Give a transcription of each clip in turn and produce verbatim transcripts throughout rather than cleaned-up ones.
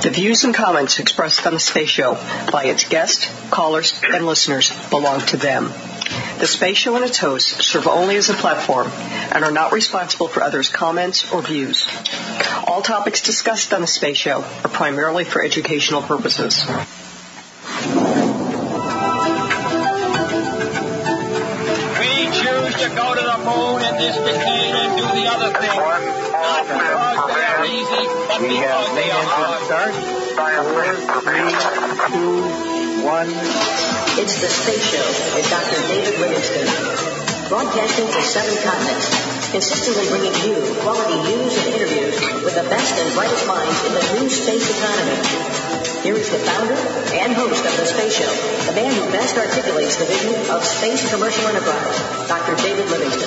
The views and comments expressed on the Space Show by its guests, callers, and listeners belong to them. The Space Show and its hosts serve only as a platform and are not responsible for others' comments or views. All topics discussed on the Space Show are primarily for educational purposes. We choose to go to the moon in this decade and do the other thing. Not because they are easy, but because they are hard. Start. Four, three, two, one. It's the Space Show with Doctor David Livingston, broadcasting to seven continents, consistently bringing you quality news and interviews with the best and brightest minds in the new space economy. Here is the founder and host of the Space Show, the man who best articulates the vision of space commercial enterprise, Doctor David Livingston.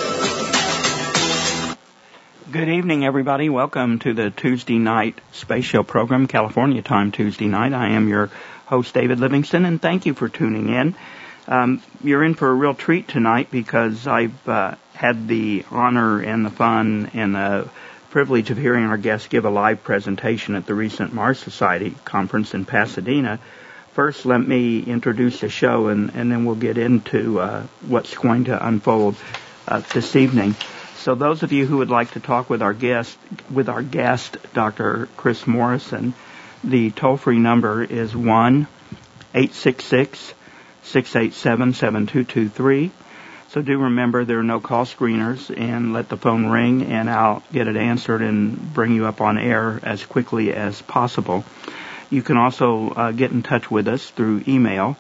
Good evening, everybody. Welcome to the Tuesday night Space Show program, California time Tuesday night. I am your host, David Livingston, and thank you for tuning in. Um, you're in for a real treat tonight because I've uh, had the honor and the fun and the privilege of hearing our guests give a live presentation at the recent Mars Society conference in Pasadena. First, let me introduce the show, and, and then we'll get into uh, what's going to unfold uh, this evening. So those of you who would like to talk with our guest, with our guest, Doctor Chris Morrison, the toll-free number is one eight six six, six eight seven, seven two two three. So do remember there are no call screeners, and let the phone ring, and I'll get it answered and bring you up on air as quickly as possible. You can also uh, get in touch with us through email,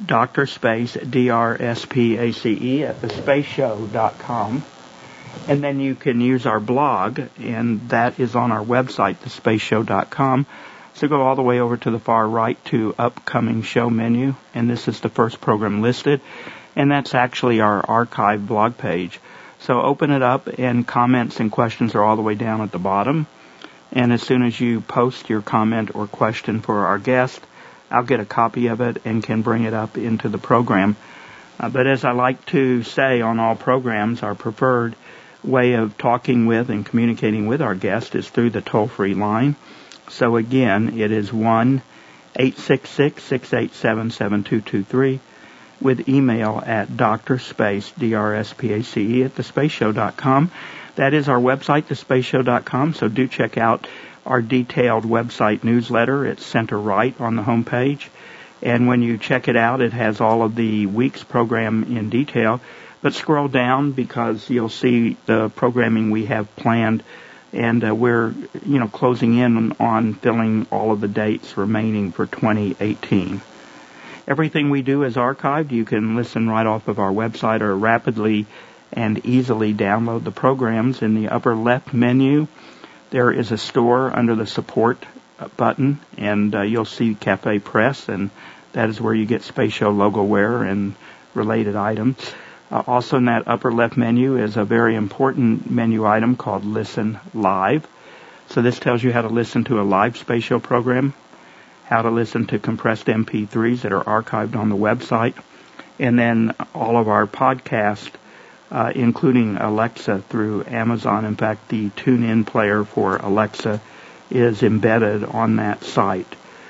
drspace, D R S P A C E, at the space show dot com. And then you can use our blog, and that is on our website, the space show dot com. So go all the way over to the far right to upcoming show menu, and this is the first program listed, and that's actually our archive blog page. So open it up, and comments and questions are all the way down at the bottom. And as soon as you post your comment or question for our guest, I'll get a copy of it and can bring it up into the program. Uh, but as I like to say on all programs, our preferred way of talking with and communicating with our guest is through the toll-free line. So again, it is one eight six six, six eight seven, seven two two three with email at drspace, D R S P A C E, at the space show dot com. That is our website, the space show dot com, so do check out our detailed website newsletter. It's center right on the home page. And when you check it out, it has all of the week's program in detail. But scroll down because you'll see the programming we have planned, and uh, we're, you know, closing in on filling all of the dates remaining for twenty eighteen. Everything we do is archived. You can listen right off of our website or rapidly and easily download the programs. In the upper left menu, there is a store under the support button, and uh, you'll see Cafe Press, and that is where you get Space Show logo wear and related items. Uh, also in that upper left menu is a very important menu item called Listen Live. So this tells you how to listen to a live Space Show program, how to listen to compressed M P threes that are archived on the website, and then all of our podcasts, uh, including Alexa through Amazon. In fact, the TuneIn player for Alexa is embedded on that site.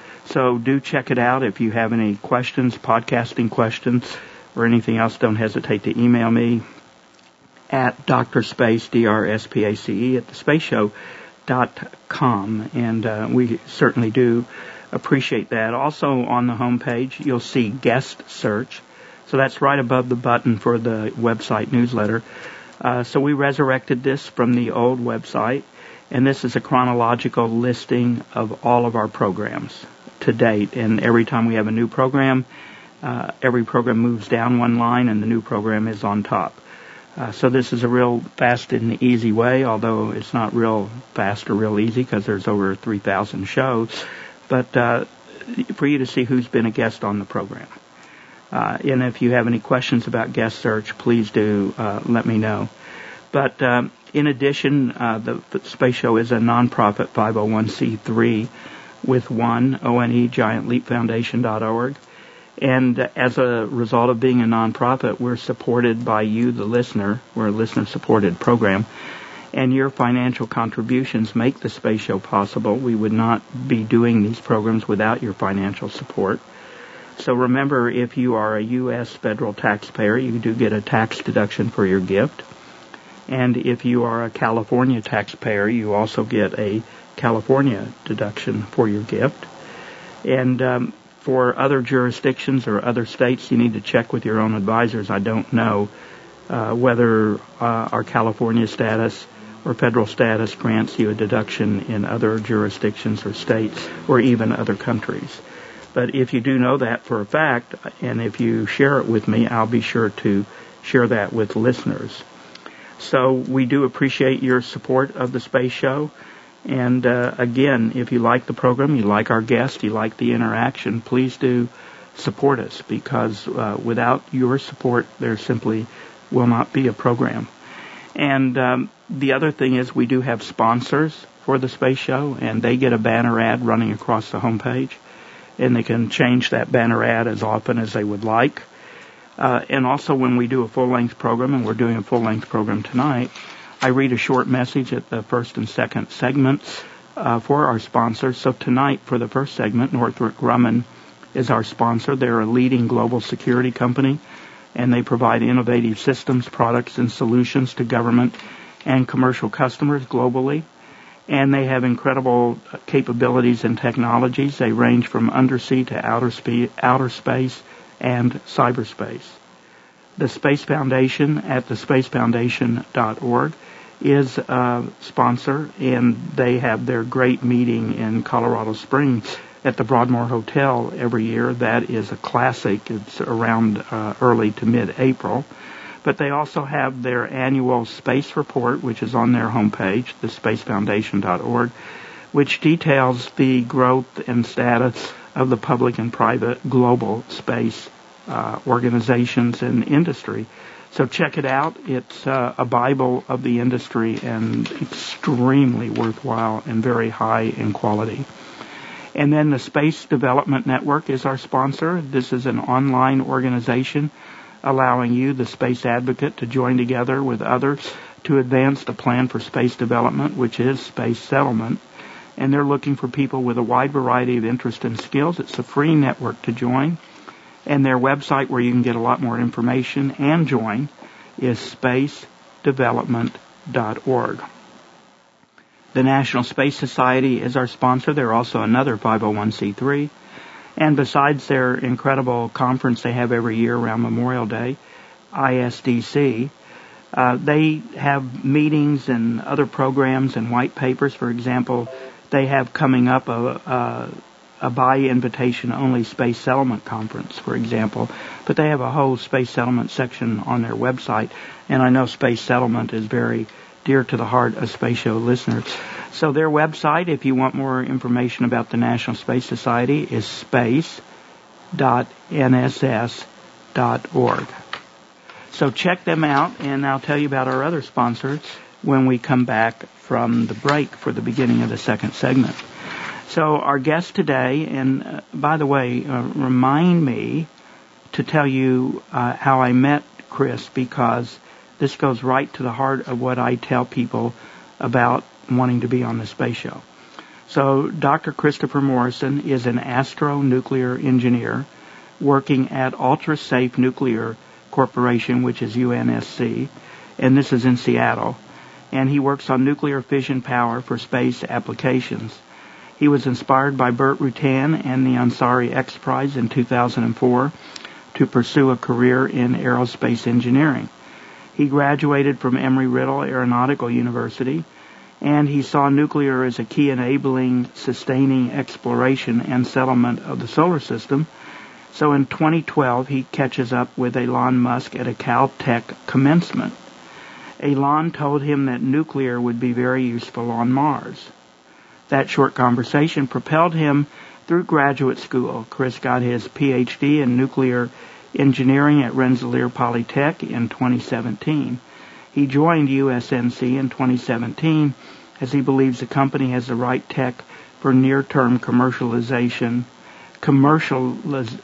So do check it out. If you have any questions, podcasting questions, or anything else, don't hesitate to email me at drspace, D R S P A C E, at the space show dot com. And uh, we certainly do appreciate that. Also on the home page, you'll see guest search. So that's right above the button for the website newsletter. Uh, so we resurrected this from the old website, and this is a chronological listing of all of our programs to date. And every time we have a new program, Uh, every program moves down one line, and the new program is on top. Uh, so this is a real fast and easy way, although it's not real fast or real easy because there's over three thousand shows, but uh, for you to see who's been a guest on the program. Uh, and if you have any questions about guest search, please do uh, let me know. But um, in addition, uh, the, the Space Show is a nonprofit five oh one c three with one, O N E, giant leap foundation dot org. And as a result of being a nonprofit, we're supported by you, the listener. We're a listener-supported program. and your financial contributions make the Space Show possible. We would not be doing these programs without your financial support. So remember, if you are a U S federal taxpayer, you do get a tax deduction for your gift. And if you are a California taxpayer, you also get a California deduction for your gift. And um, for other jurisdictions or other states, you need to check with your own advisors. I don't know uh, whether uh, our California status or federal status grants you a deduction in other jurisdictions or states or even other countries. But if you do know that for a fact, and if you share it with me, I'll be sure to share that with listeners. So we do appreciate your support of the Space Show. And uh, again, if you like the program, you like our guests, you like the interaction, please do support us, because uh, without your support, there simply will not be a program. And um, the other thing is we do have sponsors for the Space Show, and they get a banner ad running across the homepage, and they can change that banner ad as often as they would like. Uh, and also when we do a full-length program, and we're doing a full-length program tonight, I read a short message at the first and second segments uh, for our sponsors. So tonight, for the first segment, Northrop Grumman is our sponsor. They're a leading global security company, and they provide innovative systems, products, and solutions to government and commercial customers globally. And they have incredible capabilities and technologies. They range from undersea to outer, spe- outer space and cyberspace. The Space Foundation at the space foundation dot org is a sponsor, and they have their great meeting in Colorado Springs at the Broadmoor Hotel every year. That is a classic. It's around uh, early to mid-April. But they also have their annual space report, which is on their homepage, the space foundation dot org, which details the growth and status of the public and private global space uh, organizations and industry. So check it out. It's uh, a Bible of the industry and extremely worthwhile and very high in quality. And then the Space Development Network is our sponsor. This is an online organization allowing you, the space advocate, to join together with others to advance the plan for space development, which is space settlement. And they're looking for people with a wide variety of interests and skills. It's a free network to join. And their website, where you can get a lot more information and join, is space development dot org. The National Space Society is our sponsor. They're also another five oh one c three. And besides their incredible conference they have every year around Memorial Day, I S D C, uh, they have meetings and other programs and white papers. For example, they have coming up a, a, a by-invitation-only space settlement conference, for example. But they have a whole space settlement section on their website. And I know space settlement is very dear to the heart of Space Show listeners. So their website, if you want more information about the National Space Society, is space dot n s s dot org. So check them out, and I'll tell you about our other sponsors when we come back from the break for the beginning of the second segment. So our guest today, and uh, by the way, uh, remind me to tell you uh, how I met Chris, because this goes right to the heart of what I tell people about wanting to be on the Space Show. So Doctor Christopher Morrison is an astronuclear engineer working at UltraSafe Nuclear Corporation, which is U N S C, and this is in Seattle. And he works on nuclear fission power for space applications. He was inspired by Burt Rutan and the Ansari X Prize in two thousand four to pursue a career in aerospace engineering. He graduated from Embry-Riddle Aeronautical University, and he saw nuclear as a key enabling, sustaining exploration and settlement of the solar system. So in twenty twelve, he catches up with Elon Musk at a Caltech commencement. Elon told him that nuclear would be very useful on Mars. That short conversation propelled him through graduate school. Chris got his P H D in nuclear engineering at Rensselaer Polytech in twenty seventeen. He joined U S N C in twenty seventeen as he believes the company has the right tech for near-term commercialization, commercializ,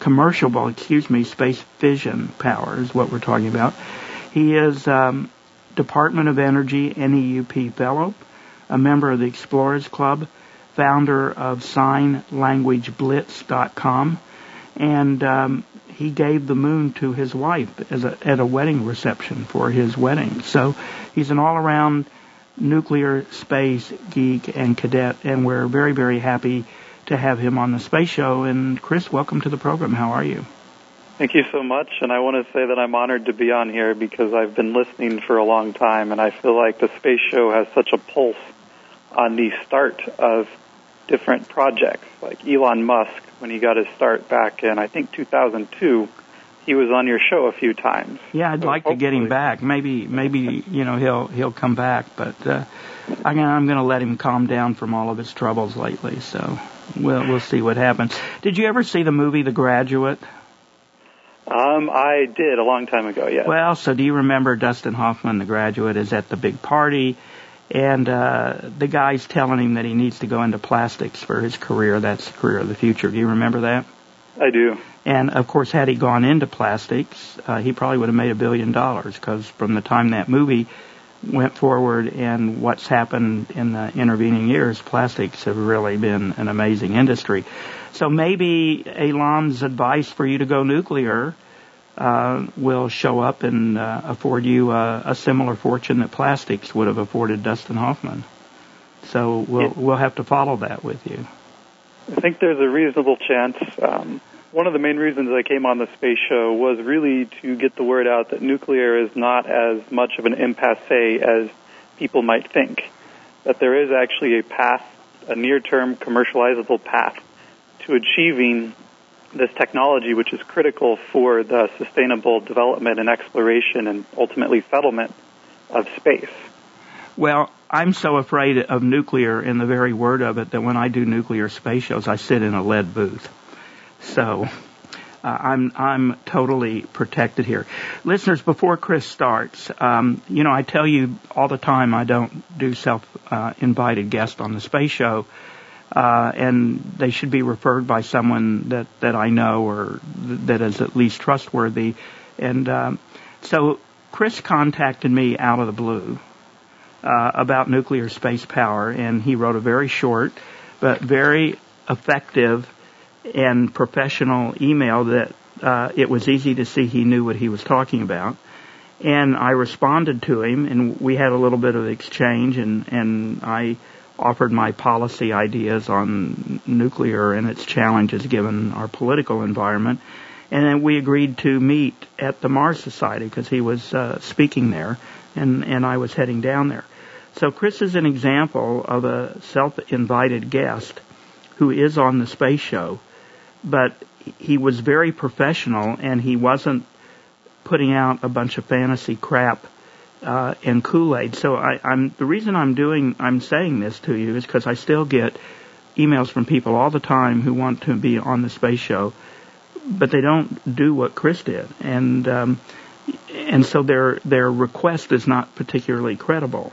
commercial, excuse me, space fission power is what we're talking about. He is um, Department of Energy N E U P Fellow, a member of the Explorers Club, founder of sign language blitz dot com, and um, he gave the moon to his wife as a, at a wedding reception for his wedding. So he's an all-around nuclear space geek and cadet, and we're very, very happy to have him on the Space Show. And Chris, welcome to the program. How are you? Thank you so much, and I want to say that I'm honored to be on here because I've been listening for a long time, and I feel like the Space Show has such a pulse on the start of different projects. Like Elon Musk, when he got his start back in, I think, two thousand two, he was on your show a few times. Yeah, I'd so like to get him back. Maybe, maybe you know, he'll he'll come back, but uh, I'm going to let him calm down from all of his troubles lately. So we'll we'll see what happens. Did you ever see the movie The Graduate? Um, I did a long time ago. Yes. Well, so do you remember Dustin Hoffman, The Graduate, is at the big party, and uh, the guy's telling him that he needs to go into plastics for his career. That's the career of the future. Do you remember that? I do. And, of course, had he gone into plastics, uh, he probably would have made a billion dollars, because from the time that movie went forward and what's happened in the intervening years, plastics have really been an amazing industry. So maybe Elon's advice for you to go nuclear uh, will show up and uh, afford you uh, a similar fortune that plastics would have afforded Dustin Hoffman. So we'll, yeah. we'll have to follow that with you. I think there's a reasonable chance. Um, one of the main reasons I came on the Space Show was really to get the word out that nuclear is not as much of an impasse as people might think, that there is actually a path, a near-term commercializable path to achieving this technology, which is critical for the sustainable development and exploration and ultimately settlement of space. Well, I'm so afraid of nuclear in the very word of it that when I do nuclear space shows, I sit in a lead booth. So uh, I'm I'm totally protected here. Listeners, before Chris starts, um, you know, I tell you all the time I don't do self-invited uh, guests on the Space Show, uh, and they should be referred by someone that, that I know or th- that is at least trustworthy. And um, so Chris contacted me out of the blue Uh, about nuclear space power, and he wrote a very short but very effective and professional email that uh, it was easy to see he knew what he was talking about. And I responded to him, and we had a little bit of exchange, and, and I offered my policy ideas on nuclear and its challenges given our political environment. And then we agreed to meet at the Mars Society because he was uh, speaking there, and, and I was heading down there. So Chris is an example of a self-invited guest who is on the Space Show, but he was very professional, and he wasn't putting out a bunch of fantasy crap uh, and Kool-Aid. So I, I'm the reason I'm doing I'm saying this to you is because I still get emails from people all the time who want to be on the Space Show, but they don't do what Chris did, and um, and so their their request is not particularly credible.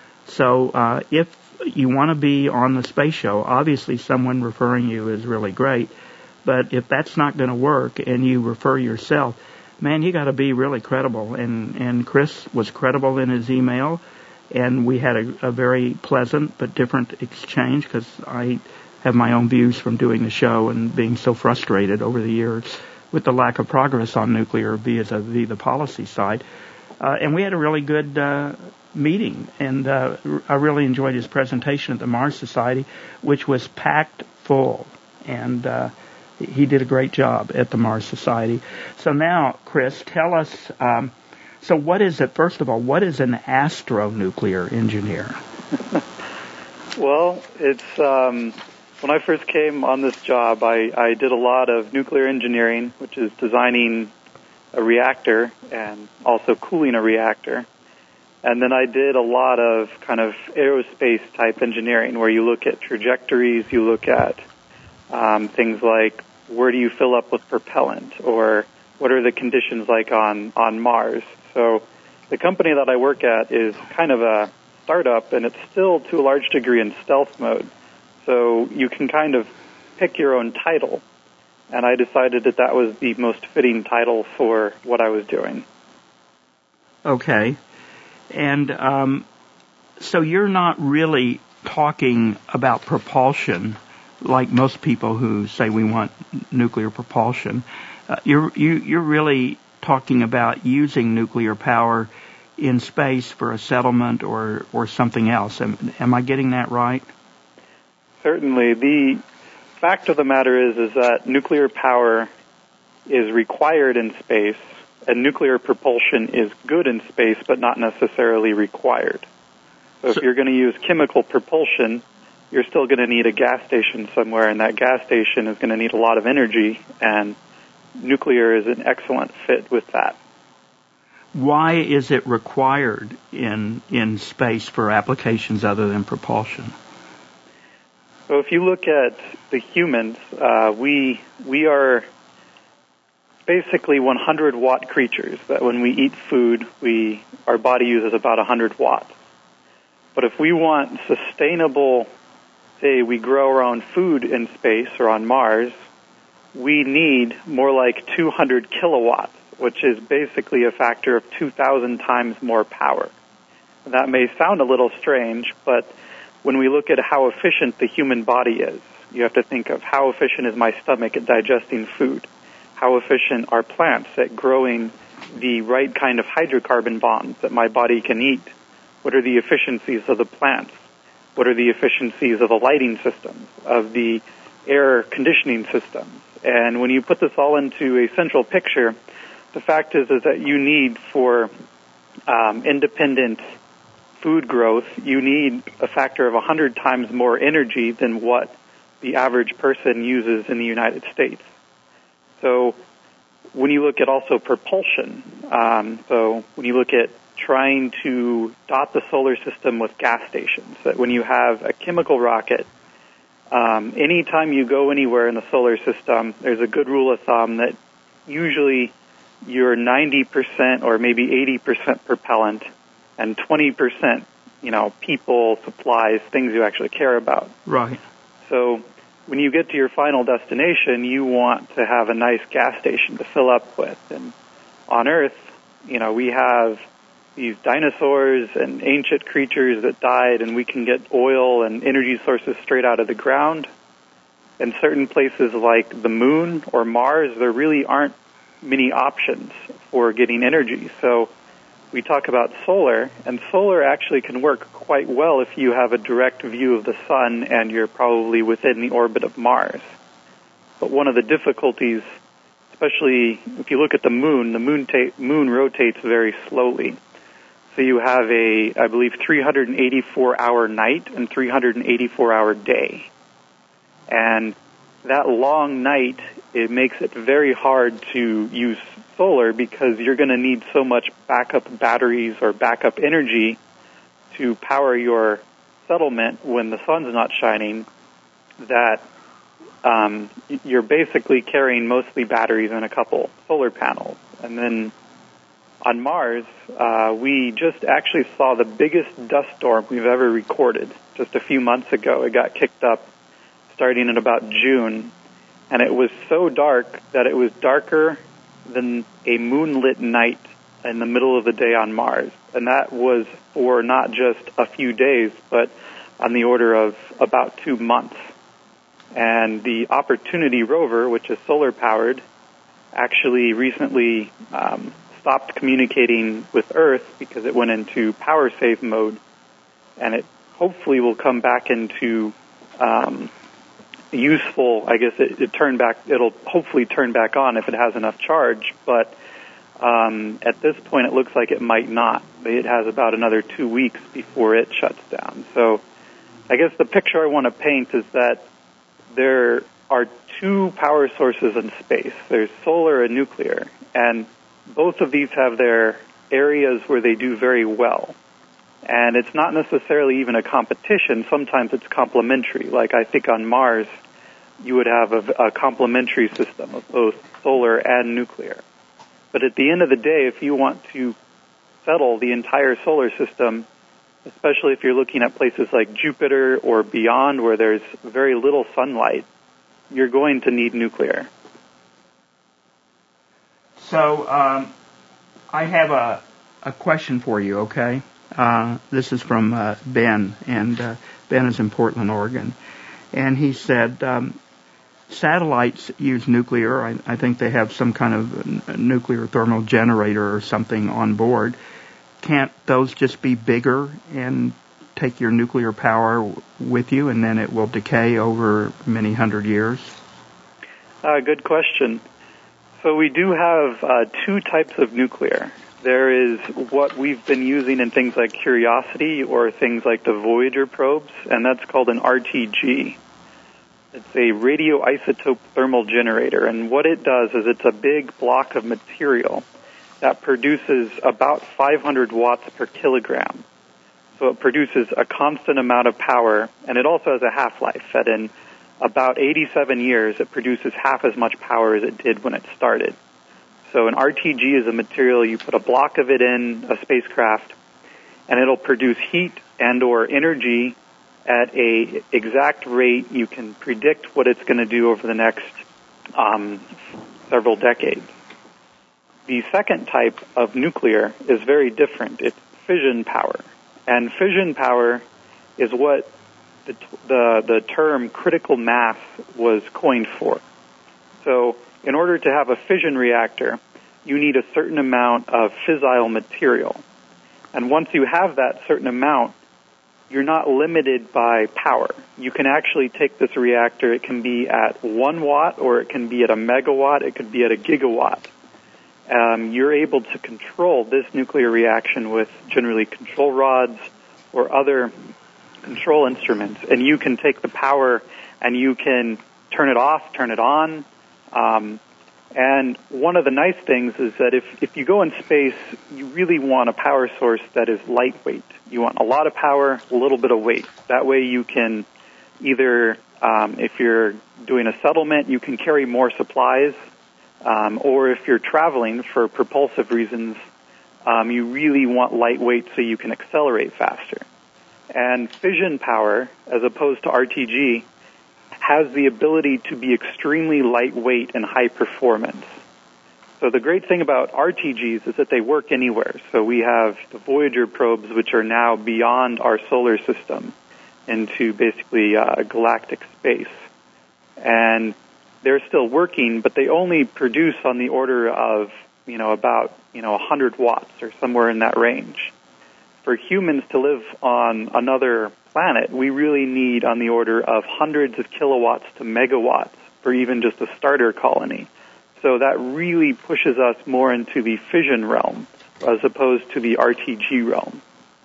So uh, if you want to be on the Space Show, obviously someone referring you is really great. But if that's not going to work and you refer yourself, man, you got to be really credible. And, and Chris was credible in his email, and we had a, a very pleasant but different exchange because I have my own views from doing the show and being so frustrated over the years with the lack of progress on nuclear vis-a-vis the policy side. Uh, and we had a really good uh, meeting, and uh, I really enjoyed his presentation at the Mars Society, which was packed full, and uh, he did a great job at the Mars Society. So now, Chris, tell us, um, so what is it, first of all, what is an astronuclear engineer? Well, it's, um, when I first came on this job, I, I did a lot of nuclear engineering, which is designing a reactor and also cooling a reactor. And then I did a lot of kind of aerospace type engineering where you look at trajectories, you look at um, things like where do you fill up with propellant, or what are the conditions like on, on Mars. So the company that I work at is kind of a startup, and it's still to a large degree in stealth mode. So you can kind of pick your own title. And I decided that that was the most fitting title for what I was doing. Okay. And um, so you're not really talking about propulsion like most people who say we want nuclear propulsion. Uh, you're you, you're really talking about using nuclear power in space for a settlement or, or something else. Am, am I getting that right? Certainly. The fact of the matter is is that nuclear power is required in space, and nuclear propulsion is good in space, but not necessarily required. So, so if you're going to use chemical propulsion, you're still going to need a gas station somewhere, and that gas station is going to need a lot of energy, and nuclear is an excellent fit with that. Why is it required in in space for applications other than propulsion? So if you look at the humans, uh, we we are basically one hundred watt creatures. That when we eat food, we our body uses about one hundred watts. But if we want sustainable, say we grow our own food in space or on Mars, we need more like two hundred kilowatts, which is basically a factor of two thousand times more power. That may sound a little strange, but when we look at how efficient the human body is, you have to think of how efficient is my stomach at digesting food? How efficient are plants at growing the right kind of hydrocarbon bonds that my body can eat? What are the efficiencies of the plants? What are the efficiencies of the lighting systems, of the air conditioning systems? And when you put this all into a central picture, the fact is, is that you need for um, independent food growth, you need a factor of one hundred times more energy than what the average person uses in the United States. So when you look at also propulsion, um, so when you look at trying to dot the solar system with gas stations, that when you have a chemical rocket, um, anytime you go anywhere in the solar system, there's a good rule of thumb that usually you're ninety percent or maybe eighty percent propellant and twenty percent, you know, people, supplies, things you actually care about. Right. So when you get to your final destination, you want to have a nice gas station to fill up with. And on Earth, you know, we have these dinosaurs and ancient creatures that died, and we can get oil and energy sources straight out of the ground. In certain places like the Moon or Mars, there really aren't many options for getting energy. So we talk about solar, and solar actually can work quite well if you have a direct view of the sun and you're probably within the orbit of Mars. But one of the difficulties, especially if you look at the moon, the moon, ta- moon rotates very slowly. So you have a, I believe, three hundred eighty-four hour night and three hundred eighty-four hour day. And that long night, it makes it very hard to use solar because you're going to need so much backup batteries or backup energy to power your settlement when the sun's not shining that um, you're basically carrying mostly batteries and a couple solar panels. And then on Mars, uh, we just actually saw the biggest dust storm we've ever recorded just a few months ago. It got kicked up starting in about June, and it was so dark that it was darker than a moonlit night in the middle of the day on Mars. And that was for not just a few days, but on the order of about two months. And the Opportunity rover, which is solar-powered, actually recently um, stopped communicating with Earth because it went into power save mode, and it hopefully will come back into um, useful, I guess it, it turned back, it'll hopefully turn back on if it has enough charge, but um, at this point it looks like it might not. It has about another two weeks before it shuts down. So I guess the picture I want to paint is that there are two power sources in space. There's solar and nuclear, and both of these have their areas where they do very well. And it's not necessarily even a competition. Sometimes it's complementary. Like I think on Mars, you would have a, a complementary system of both solar and nuclear. But at the end of the day, if you want to settle the entire solar system, especially if you're looking at places like Jupiter or beyond where there's very little sunlight, you're going to need nuclear. So um, I have a, a question for you, okay? Uh, this is from uh, Ben, and uh, Ben is in Portland, Oregon. And he said, um, satellites use nuclear. I, I think they have some kind of a nuclear thermal generator or something on board. Can't those just be bigger and take your nuclear power with you, and then it will decay over many hundred years? Uh, good question. So we do have uh, two types of nuclear. There is what we've been using in things like Curiosity or things like the Voyager probes, and that's called an R T G. It's a radioisotope thermal generator, and what it does is it's a big block of material that produces about five hundred watts per kilogram. So it produces a constant amount of power, and it also has a half-life that in about eighty-seven years it produces half as much power as it did when it started. So an R T G is a material, you put a block of it in a spacecraft, and it'll produce heat and or energy at a exact rate. You can predict what it's going to do over the next um, several decades. The second type of nuclear is very different. It's fission power. And fission power is what the, the, the term critical mass was coined for. So in order to have a fission reactor, you need a certain amount of fissile material. And once you have that certain amount, you're not limited by power. You can actually take this reactor, it can be at one watt or it can be at a megawatt, it could be at a gigawatt. Um, you're able to control this nuclear reaction with generally control rods or other control instruments, and you can take the power and you can turn it off, turn it on. Um, and one of the nice things is that if, if you go in space, you really want a power source that is lightweight. You want a lot of power, a little bit of weight. That way you can either, um, if you're doing a settlement, you can carry more supplies, um, or if you're traveling for propulsive reasons, um, you really want lightweight so you can accelerate faster. And fission power, as opposed to R T G, has the ability to be extremely lightweight and high performance. So the great thing about R T Gs is that they work anywhere. So we have the Voyager probes, which are now beyond our solar system into basically uh, galactic space. And they're still working, but they only produce on the order of, you know, about, you know, one hundred watts or somewhere in that range. For humans to live on another planet, we really need on the order of hundreds of kilowatts to megawatts for even just a starter colony. So that really pushes us more into the fission realm as opposed to the R T G realm.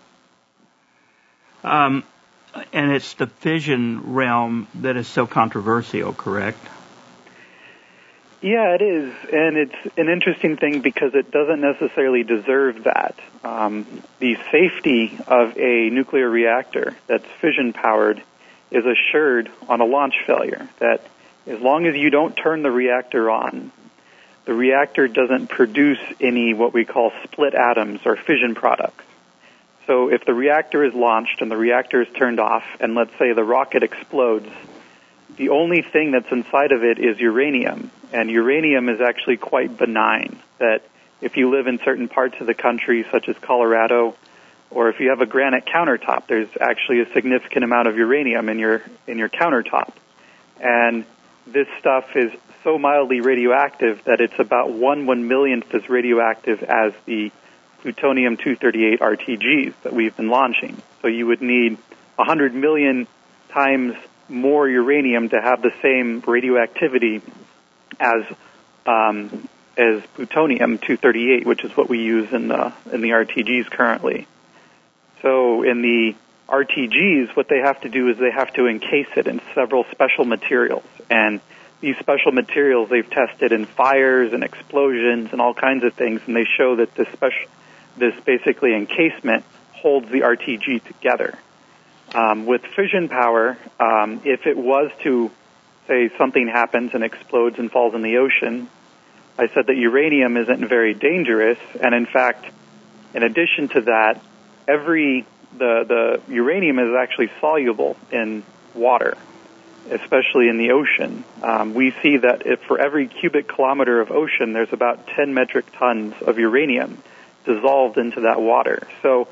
Um, and it's the fission realm that is so controversial, correct? Yeah, it is, and it's an interesting thing because it doesn't necessarily deserve that. Um, the safety of a nuclear reactor that's fission-powered is assured on a launch failure, that as long as you don't turn the reactor on, the reactor doesn't produce any what we call split atoms or fission products. So if the reactor is launched and the reactor is turned off, and let's say the rocket explodes, the only thing that's inside of it is uranium. And uranium is actually quite benign, that if you live in certain parts of the country, such as Colorado, or if you have a granite countertop, there's actually a significant amount of uranium in your in your countertop. And this stuff is so mildly radioactive that it's about one one millionth as radioactive as the plutonium two thirty-eight R T Gs that we've been launching. So you would need one hundred million times more uranium to have the same radioactivity as um, as plutonium two thirty-eight, which is what we use in the in the R T Gs currently. So in the R T Gs, what they have to do is they have to encase it in several special materials, and these special materials they've tested in fires and explosions and all kinds of things, and they show that this special this basically encasement holds the R T G together. Um, with fission power, um, if it was to say something happens and explodes and falls in the ocean, I said that uranium isn't very dangerous, and in fact, in addition to that, every the the uranium is actually soluble in water, especially in the ocean. Um, we see that if for every cubic kilometer of ocean, there's about ten metric tons of uranium dissolved into that water. So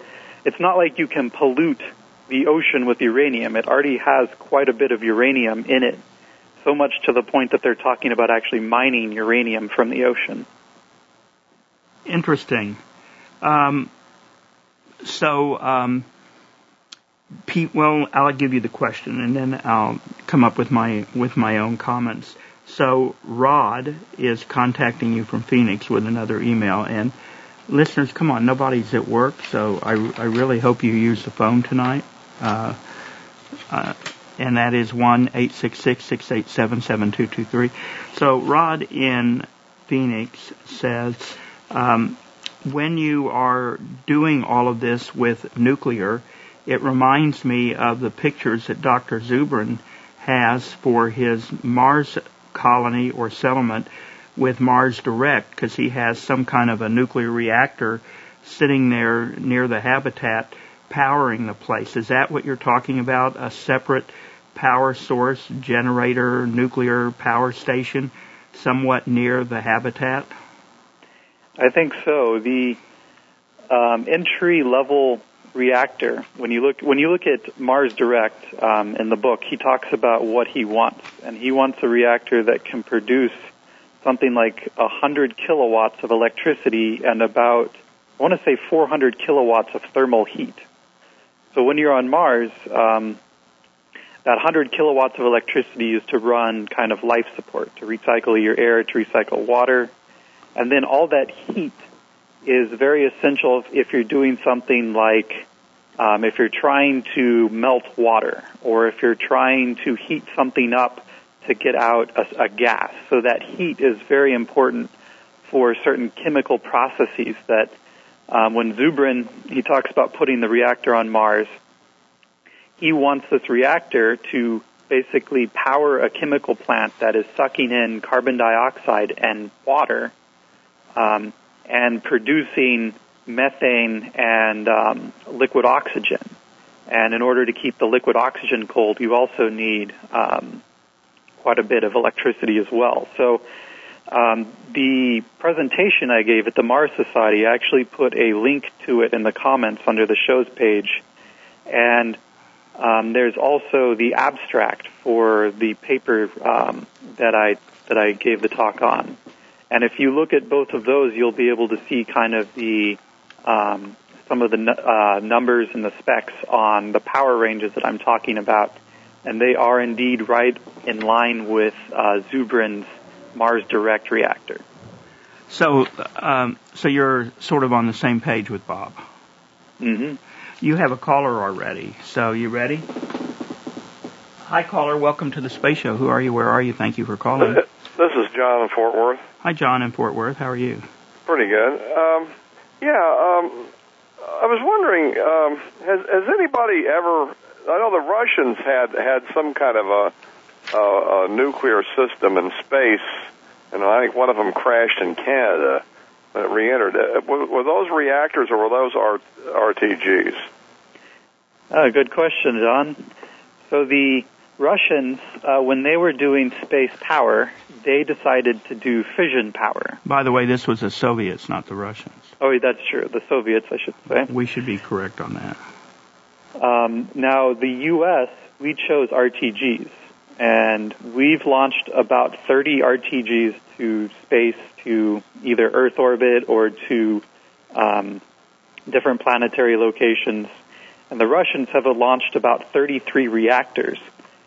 it's not like you can pollute the ocean with uranium. It already has quite a bit of uranium in it, so much to the point that they're talking about actually mining uranium from the ocean. Interesting. Um, so, um, Pete, well, I'll give you the question, and then I'll come up with my with my own comments. So, Rod is contacting you from Phoenix with another email, and listeners, come on, nobody's at work, so I, I really hope you use the phone tonight. Uh, uh, and that is one eight six six, six eight seven, seven two two three. So Rod in Phoenix says, um, when you are doing all of this with nuclear, it reminds me of the pictures that Doctor Zubrin has for his Mars colony or settlement with Mars Direct, because he has some kind of a nuclear reactor sitting there near the habitat powering the place. Is that what you're talking about? A separate power source, generator, nuclear power station, somewhat near the habitat? I think so. The um, entry-level reactor, when you look when you look at Mars Direct um, in the book, he talks about what he wants, and he wants a reactor that can produce something like one hundred kilowatts of electricity and about, I want to say four hundred kilowatts of thermal heat. So when you're on Mars, um, that one hundred kilowatts of electricity is to run kind of life support, to recycle your air, to recycle water. And then all that heat is very essential if, if you're doing something like um, if you're trying to melt water, or if you're trying to heat something up to get out a, a gas. So that heat is very important for certain chemical processes that um, when Zubrin, he talks about putting the reactor on Mars, he wants this reactor to basically power a chemical plant that is sucking in carbon dioxide and water um, and producing methane and um, liquid oxygen. And in order to keep the liquid oxygen cold, you also need um, quite a bit of electricity as well. So um, the presentation I gave at the Mars Society, I actually put a link to it in the comments under the show's page. And um, there's also the abstract for the paper um, that I that I gave the talk on. And if you look at both of those, you'll be able to see kind of the um, some of the uh, numbers and the specs on the power ranges that I'm talking about. And they are indeed right in line with uh, Zubrin's Mars Direct reactor. So, um, so you're sort of on the same page with Bob. Mm-hmm. You have a caller already. So, you ready? Hi, caller. Welcome to the Space Show. Who are you? Where are you? Thank you for calling. This is John in Fort Worth. Hi, John in Fort Worth. How are you? Pretty good. Um, yeah, um, I was wondering, um, has, has anybody ever... I know the Russians had had some kind of a, a, a nuclear system in space, and I think one of them crashed in Canada when it re-entered. Uh, were, were those reactors or were those R T Gs? Oh, good question, John. So the Russians, uh, when they were doing space power, they decided to do fission power. By the way, this was the Soviets, not the Russians. Oh, that's true. The Soviets, I should say. We should be correct on that. Um, now, the U S, we chose R T Gs, and we've launched about thirty R T Gs to space, to either Earth orbit or to um, different planetary locations. And the Russians have launched about thirty-three reactors.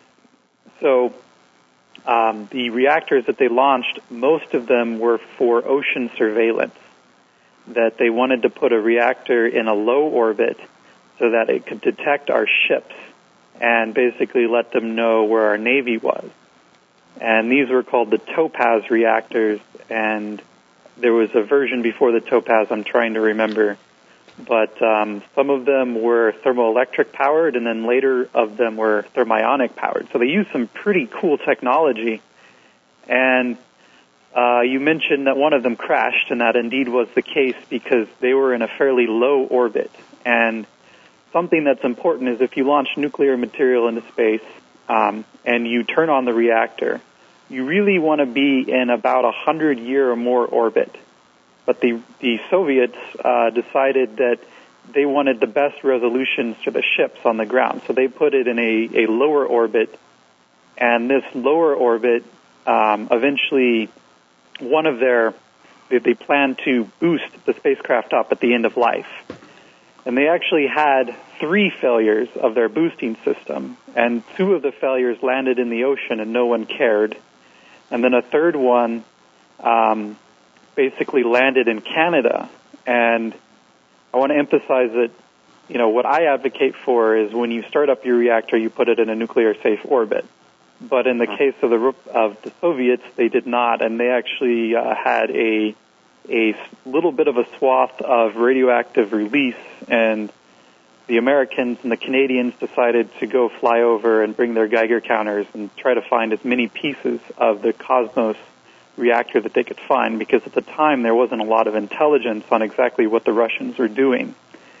So um, the reactors that they launched, most of them were for ocean surveillance, that they wanted to put a reactor in a low orbit so that it could detect our ships and basically let them know where our Navy was. And these were called the Topaz reactors, and there was a version before the Topaz I'm trying to remember. But um, some of them were thermoelectric powered, and then later of them were thermionic powered. So they used some pretty cool technology. And uh, you mentioned that one of them crashed, and that indeed was the case because they were in a fairly low orbit. And something that's important is if you launch nuclear material into space um, and you turn on the reactor, you really want to be in about a hundred year or more orbit. But the, the Soviets uh, decided that they wanted the best resolutions for the ships on the ground. So they put it in a, a lower orbit, and this lower orbit, um, eventually, one of their, they, they planned to boost the spacecraft up at the end of life. And they actually had three failures of their boosting system, and two of the failures landed in the ocean and no one cared. And then a third one um, basically landed in Canada. And I want to emphasize that, you know, what I advocate for is when you start up your reactor, you put it in a nuclear safe orbit. But in the case of the of the Soviets, they did not, and they actually uh, had a a little bit of a swath of radioactive release, and the Americans and the Canadians decided to go fly over and bring their Geiger counters and try to find as many pieces of the Cosmos reactor that they could find, because at the time there wasn't a lot of intelligence on exactly what the Russians were doing.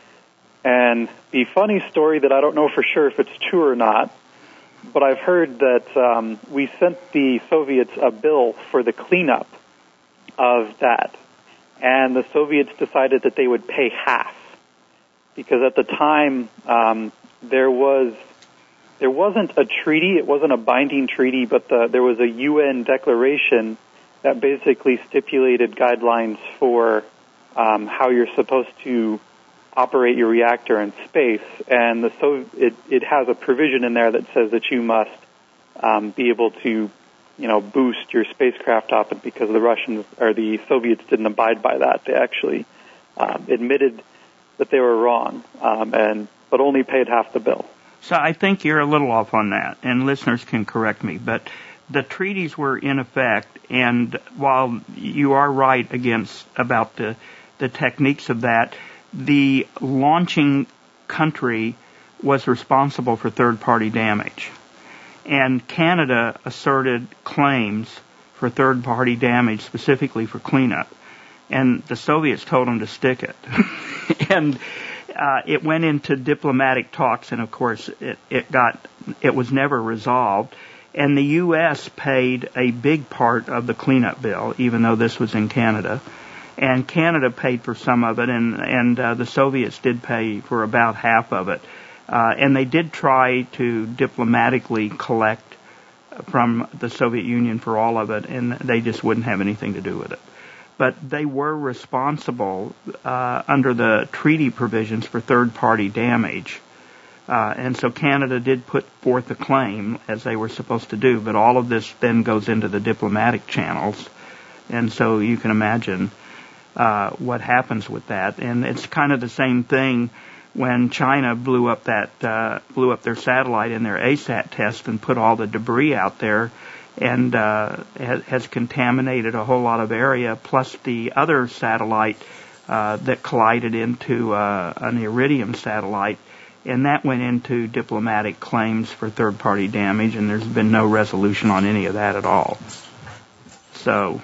And the funny story that I don't know for sure if it's true or not, but I've heard that um, we sent the Soviets a bill for the cleanup of that, and the Soviets decided that they would pay half, because at the time um, there was there wasn't a treaty, it wasn't a binding treaty, but the, there was a U N declaration that basically stipulated guidelines for um, how you're supposed to operate your reactor in space, and the so it, it has a provision in there that says that you must um, be able to, you know, boost your spacecraft up, and because the Russians or the Soviets didn't abide by that, they actually um, admitted that they were wrong, um, and but only paid half the bill. So I think you're a little off on that, and listeners can correct me, but the treaties were in effect, and while you are right against about the the techniques of that, the launching country was responsible for third-party damage. And Canada asserted claims for third-party damage, specifically for cleanup. And the Soviets told them to stick it. and uh, it went into diplomatic talks, and of course it, it got it was never resolved. And the U S paid a big part of the cleanup bill, even though this was in Canada. And Canada paid for some of it, and, and uh, the Soviets did pay for about half of it. Uh, and they did try to diplomatically collect from the Soviet Union for all of it, and they just wouldn't have anything to do with it. But they were responsible uh, under the treaty provisions for third-party damage. Uh, and so Canada did put forth a claim, as they were supposed to do, but all of this then goes into the diplomatic channels. And so you can imagine uh, what happens with that. And it's kind of the same thing when China blew up that uh, blew up their satellite in their A SAT test and put all the debris out there, and uh, has, has contaminated a whole lot of area, plus the other satellite uh, that collided into uh, an Iridium satellite, and that went into diplomatic claims for third-party damage, and there's been no resolution on any of that at all. So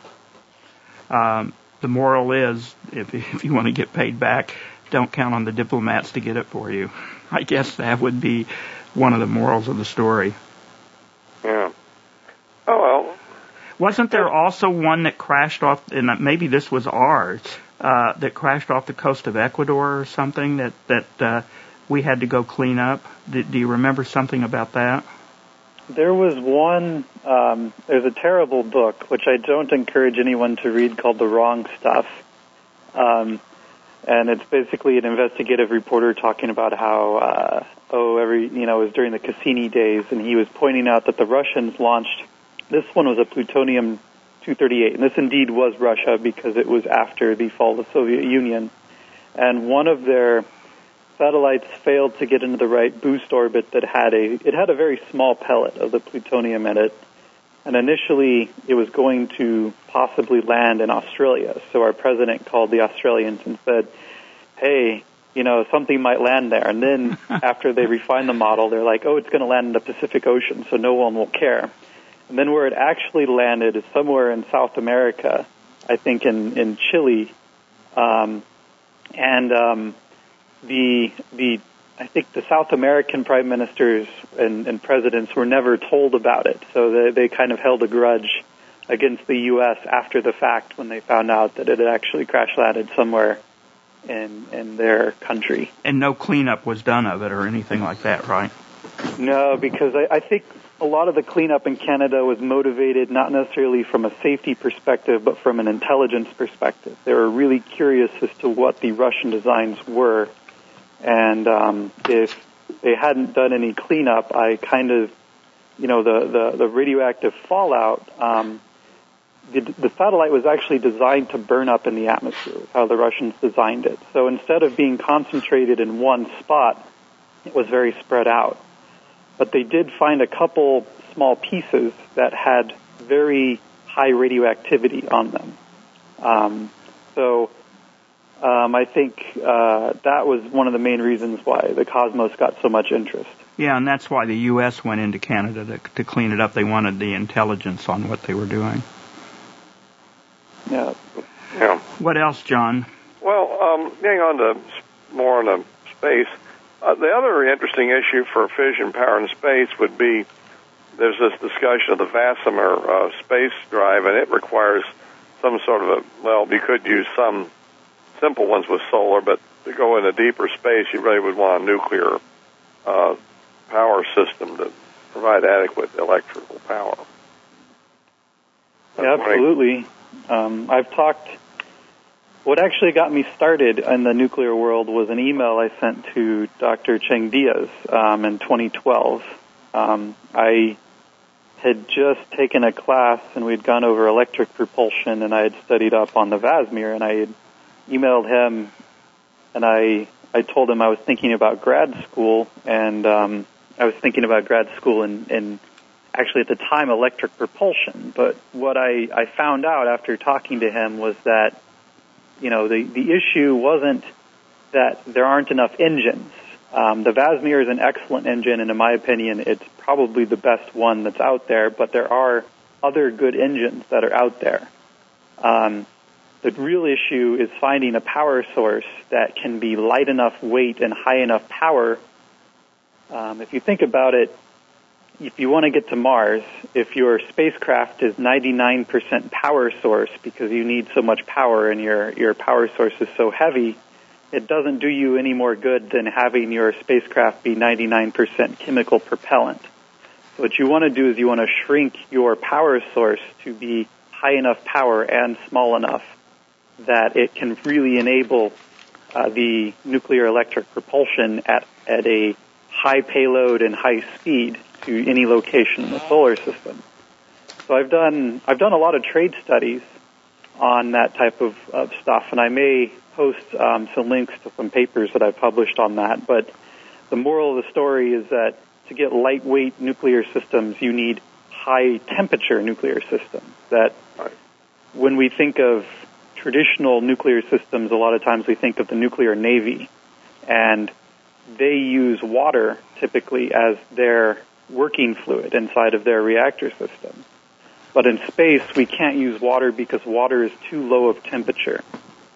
um, the moral is, if, if you want to get paid back, don't count on the diplomats to get it for you. I guess that would be one of the morals of the story. Yeah. Oh, well. Wasn't there also one that crashed off, and maybe this was ours, uh, that crashed off the coast of Ecuador or something that, that uh, we had to go clean up? Do, do you remember something about that? There was one, um, there's a terrible book, which I don't encourage anyone to read, called The Wrong Stuff. Um, and it's basically an investigative reporter talking about how, uh, oh, every, you know, it was during the Cassini days, and he was pointing out that the Russians launched, this one was a plutonium two thirty-eight, and this indeed was Russia because it was after the fall of the Soviet Union. And one of their satellites failed to get into the right boost orbit that had a, it had a very small pellet of the plutonium in it. And initially, it was going to possibly land in Australia. So our president called the Australians and said, hey, you know, something might land there. And then after they refined the model, they're like, oh, it's going to land in the Pacific Ocean, so no one will care. And then where it actually landed is somewhere in South America, I think in, in Chile. Um, and um, the the I think the South American prime ministers and, and presidents were never told about it, so they, they kind of held a grudge against the U S after the fact when they found out that it had actually crash landed somewhere in in their country. And no cleanup was done of it or anything like that, right? No, because I, I think a lot of the cleanup in Canada was motivated not necessarily from a safety perspective, but from an intelligence perspective. They were really curious as to what the Russian designs were, and um, if they hadn't done any cleanup, I kind of, you know, the, the, the radioactive fallout, um, the, the satellite was actually designed to burn up in the atmosphere, how the Russians designed it. So instead of being concentrated in one spot, it was very spread out. But they did find a couple small pieces that had very high radioactivity on them. Um, so um, I think uh, that was one of the main reasons why the Cosmos got so much interest. Yeah, and that's why the U S went into Canada to, to clean it up. They wanted the intelligence on what they were doing. Yeah. Yeah. What else, John? Well, um, getting on to more on the space, uh, the other interesting issue for fission power in space would be there's this discussion of the Vasmer uh, space drive, and it requires some sort of a, well, you could use some simple ones with solar, but to go into deeper space, you really would want a nuclear uh, power system to provide adequate electrical power. Yeah, absolutely. Um, I've talked, what actually got me started in the nuclear world was an email I sent to Doctor Cheng Diaz um, in twenty twelve. Um, I had just taken a class, and we'd gone over electric propulsion, and I had studied up on the Vasmer, and I had emailed him, and I I told him I was thinking about grad school, and um, I was thinking about grad school in, in actually at the time electric propulsion. But what I, I found out after talking to him was that, you know, the, the issue wasn't that there aren't enough engines. Um, the Vasmer is an excellent engine, and in my opinion, it's probably the best one that's out there, but there are other good engines that are out there. Um, the real issue is finding a power source that can be light enough weight and high enough power. Um, if you think about it, if you want to get to Mars, if your spacecraft is ninety-nine percent power source because you need so much power and your, your power source is so heavy, it doesn't do you any more good than having your spacecraft be ninety-nine percent chemical propellant. So what you want to do is you want to shrink your power source to be high enough power and small enough that it can really enable uh, the nuclear electric propulsion at, at a high payload and high speed to any location in the solar system. So I've done I've done a lot of trade studies on that type of, of stuff, and I may post um, some links to some papers that I've published on that. But the moral of the story is that to get lightweight nuclear systems, you need high temperature nuclear systems. That when we think of traditional nuclear systems, a lot of times we think of the nuclear navy, and they use water typically as their working fluid inside of their reactor system. But in space, we can't use water because water is too low of temperature.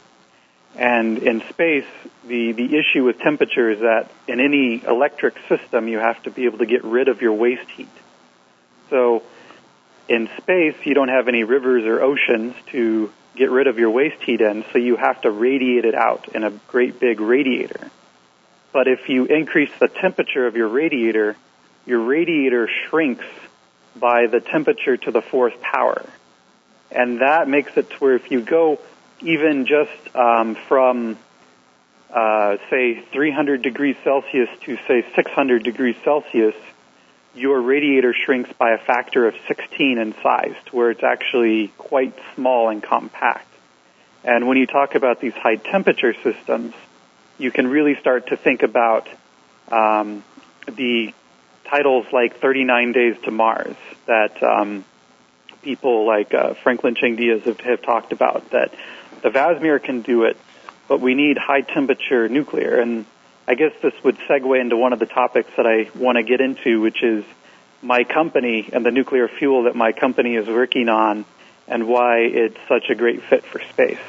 And in space, the, the issue with temperature is that in any electric system, you have to be able to get rid of your waste heat. So in space, you don't have any rivers or oceans to get rid of your waste heat in, so you have to radiate it out in a great big radiator. But if you increase the temperature of your radiator, your radiator shrinks by the temperature to the fourth power. And that makes it to where if you go even just um, from, uh, say, three hundred degrees Celsius to, say, six hundred degrees Celsius, your radiator shrinks by a factor of sixteen in size, to where it's actually quite small and compact. And when you talk about these high temperature systems, you can really start to think about um, the titles like thirty-nine Days to Mars that um, people like uh, Franklin Cheng Diaz have, have talked about, that the Vasmer can do it, but we need high-temperature nuclear. And I guess this would segue into one of the topics that I want to get into, which is my company and the nuclear fuel that my company is working on and why it's such a great fit for space.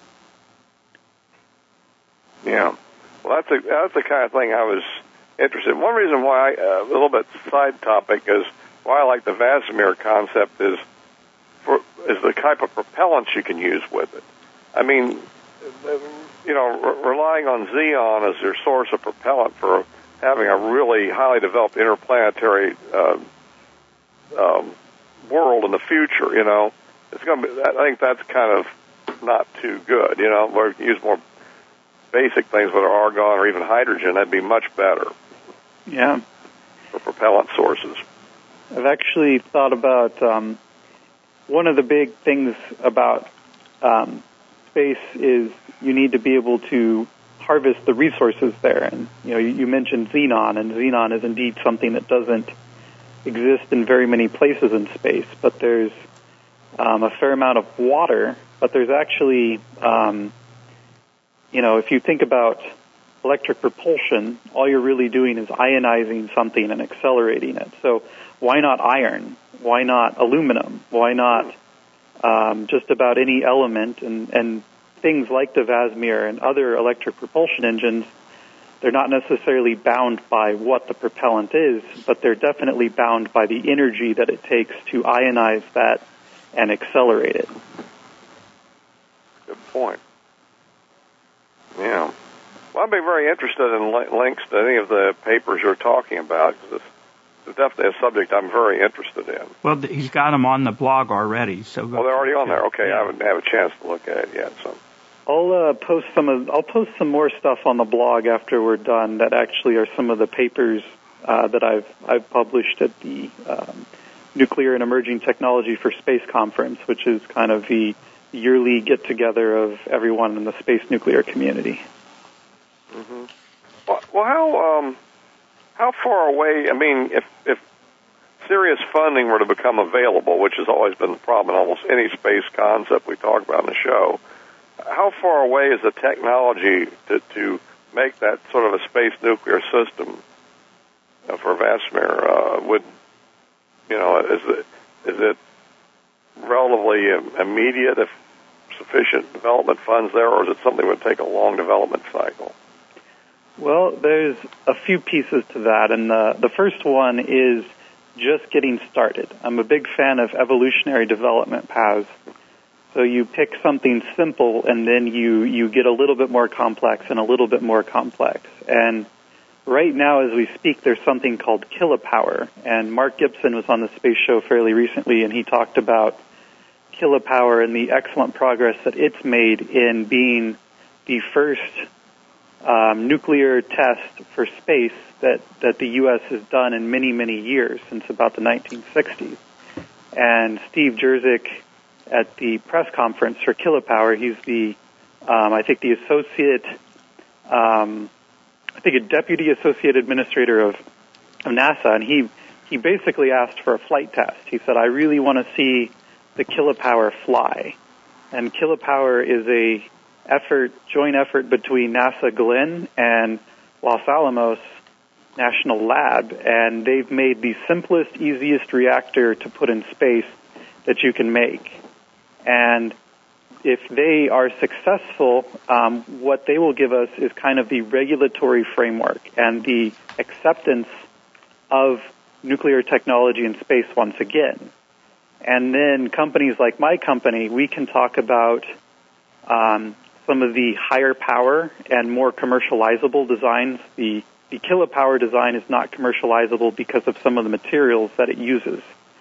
Yeah. Well, that's a, that's the kind of thing I was interested in. One reason why, uh, a little bit side topic, is why I like the Vasmer concept is for, is the type of propellants you can use with it. I mean, you know, re- relying on xenon as their source of propellant for having a really highly developed interplanetary uh, um, world in the future, you know, it's going to be. I think that's kind of not too good, you know. Where we can use more basic things, whether argon or even hydrogen, that'd be much better. Yeah. For propellant sources. I've actually thought about um, one of the big things about um, space is you need to be able to harvest the resources there. And, you know, you, you mentioned xenon, and xenon is indeed something that doesn't exist in very many places in space, but there's um, a fair amount of water, but there's actually, um, you know, if you think about electric propulsion, all you're really doing is ionizing something and accelerating it. So why not iron? Why not aluminum? Why not um, just about any element? And, and things like the Vasmir and other electric propulsion engines, they're not necessarily bound by what the propellant is, but they're definitely bound by the energy that it takes to ionize that and accelerate it. Good point. Yeah. Well, I'd be very interested in li- links to any of the papers you're talking about, because it's, it's definitely a subject I'm very interested in. Well, he's got them on the blog already. So well, they're already on there. Okay, yeah. I haven't had a chance to look at it yet. So I'll uh, post some of I'll post some more stuff on the blog after we're done. That actually are some of the papers uh, that I've I've published at the um, Nuclear and Emerging Technology for Space Conference, which is kind of the yearly get together of everyone in the space nuclear community. Mm-hmm. Well, well, how um, how far away? I mean, if if serious funding were to become available, which has always been the problem in almost any space concept we talk about in the show, how far away is the technology to, to make that sort of a space nuclear system uh, for Vasmir? Uh, would you know? Is it is it relatively immediate if sufficient development funds there, or is it something that would take a long development cycle? Well, there's a few pieces to that, and the, the first one is just getting started. I'm a big fan of evolutionary development paths. So you pick something simple, and then you, you get a little bit more complex and a little bit more complex. And right now, as we speak, there's something called kilopower. And Mark Gibson was on the Space Show fairly recently, and he talked about kilopower and the excellent progress that it's made in being the first Um, nuclear test for space that, that the U S has done in many, many years, since about the nineteen sixties. And Steve Jerzik at the press conference for Kilopower, he's the, um, I think the associate, um, I think a deputy associate administrator of, of NASA, and he, he basically asked for a flight test. He said, I really want to see the Kilopower fly. And Kilopower is a effort, joint effort between NASA Glenn and Los Alamos National Lab, and they've made the simplest, easiest reactor to put in space that you can make. And if they are successful, um, what they will give us is kind of the regulatory framework and the acceptance of nuclear technology in space once again. And then companies like my company, we can talk about um, some of the higher power and more commercializable designs. The, the kilopower design is not commercializable because of some of the materials that it uses.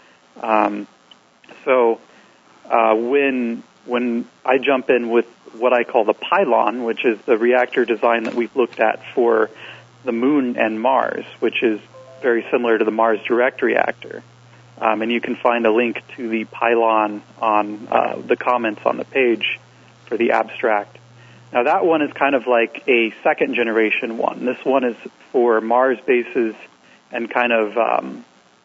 Um, so uh, when when I jump in with what I call the pylon, which is the reactor design that we've looked at for the Moon and Mars, which is very similar to the Mars Direct Reactor. Um, and you can find a link to the pylon on uh, the comments on the page for the abstract. Now that one is kind of like a second generation one. This one is for Mars bases and kind of um,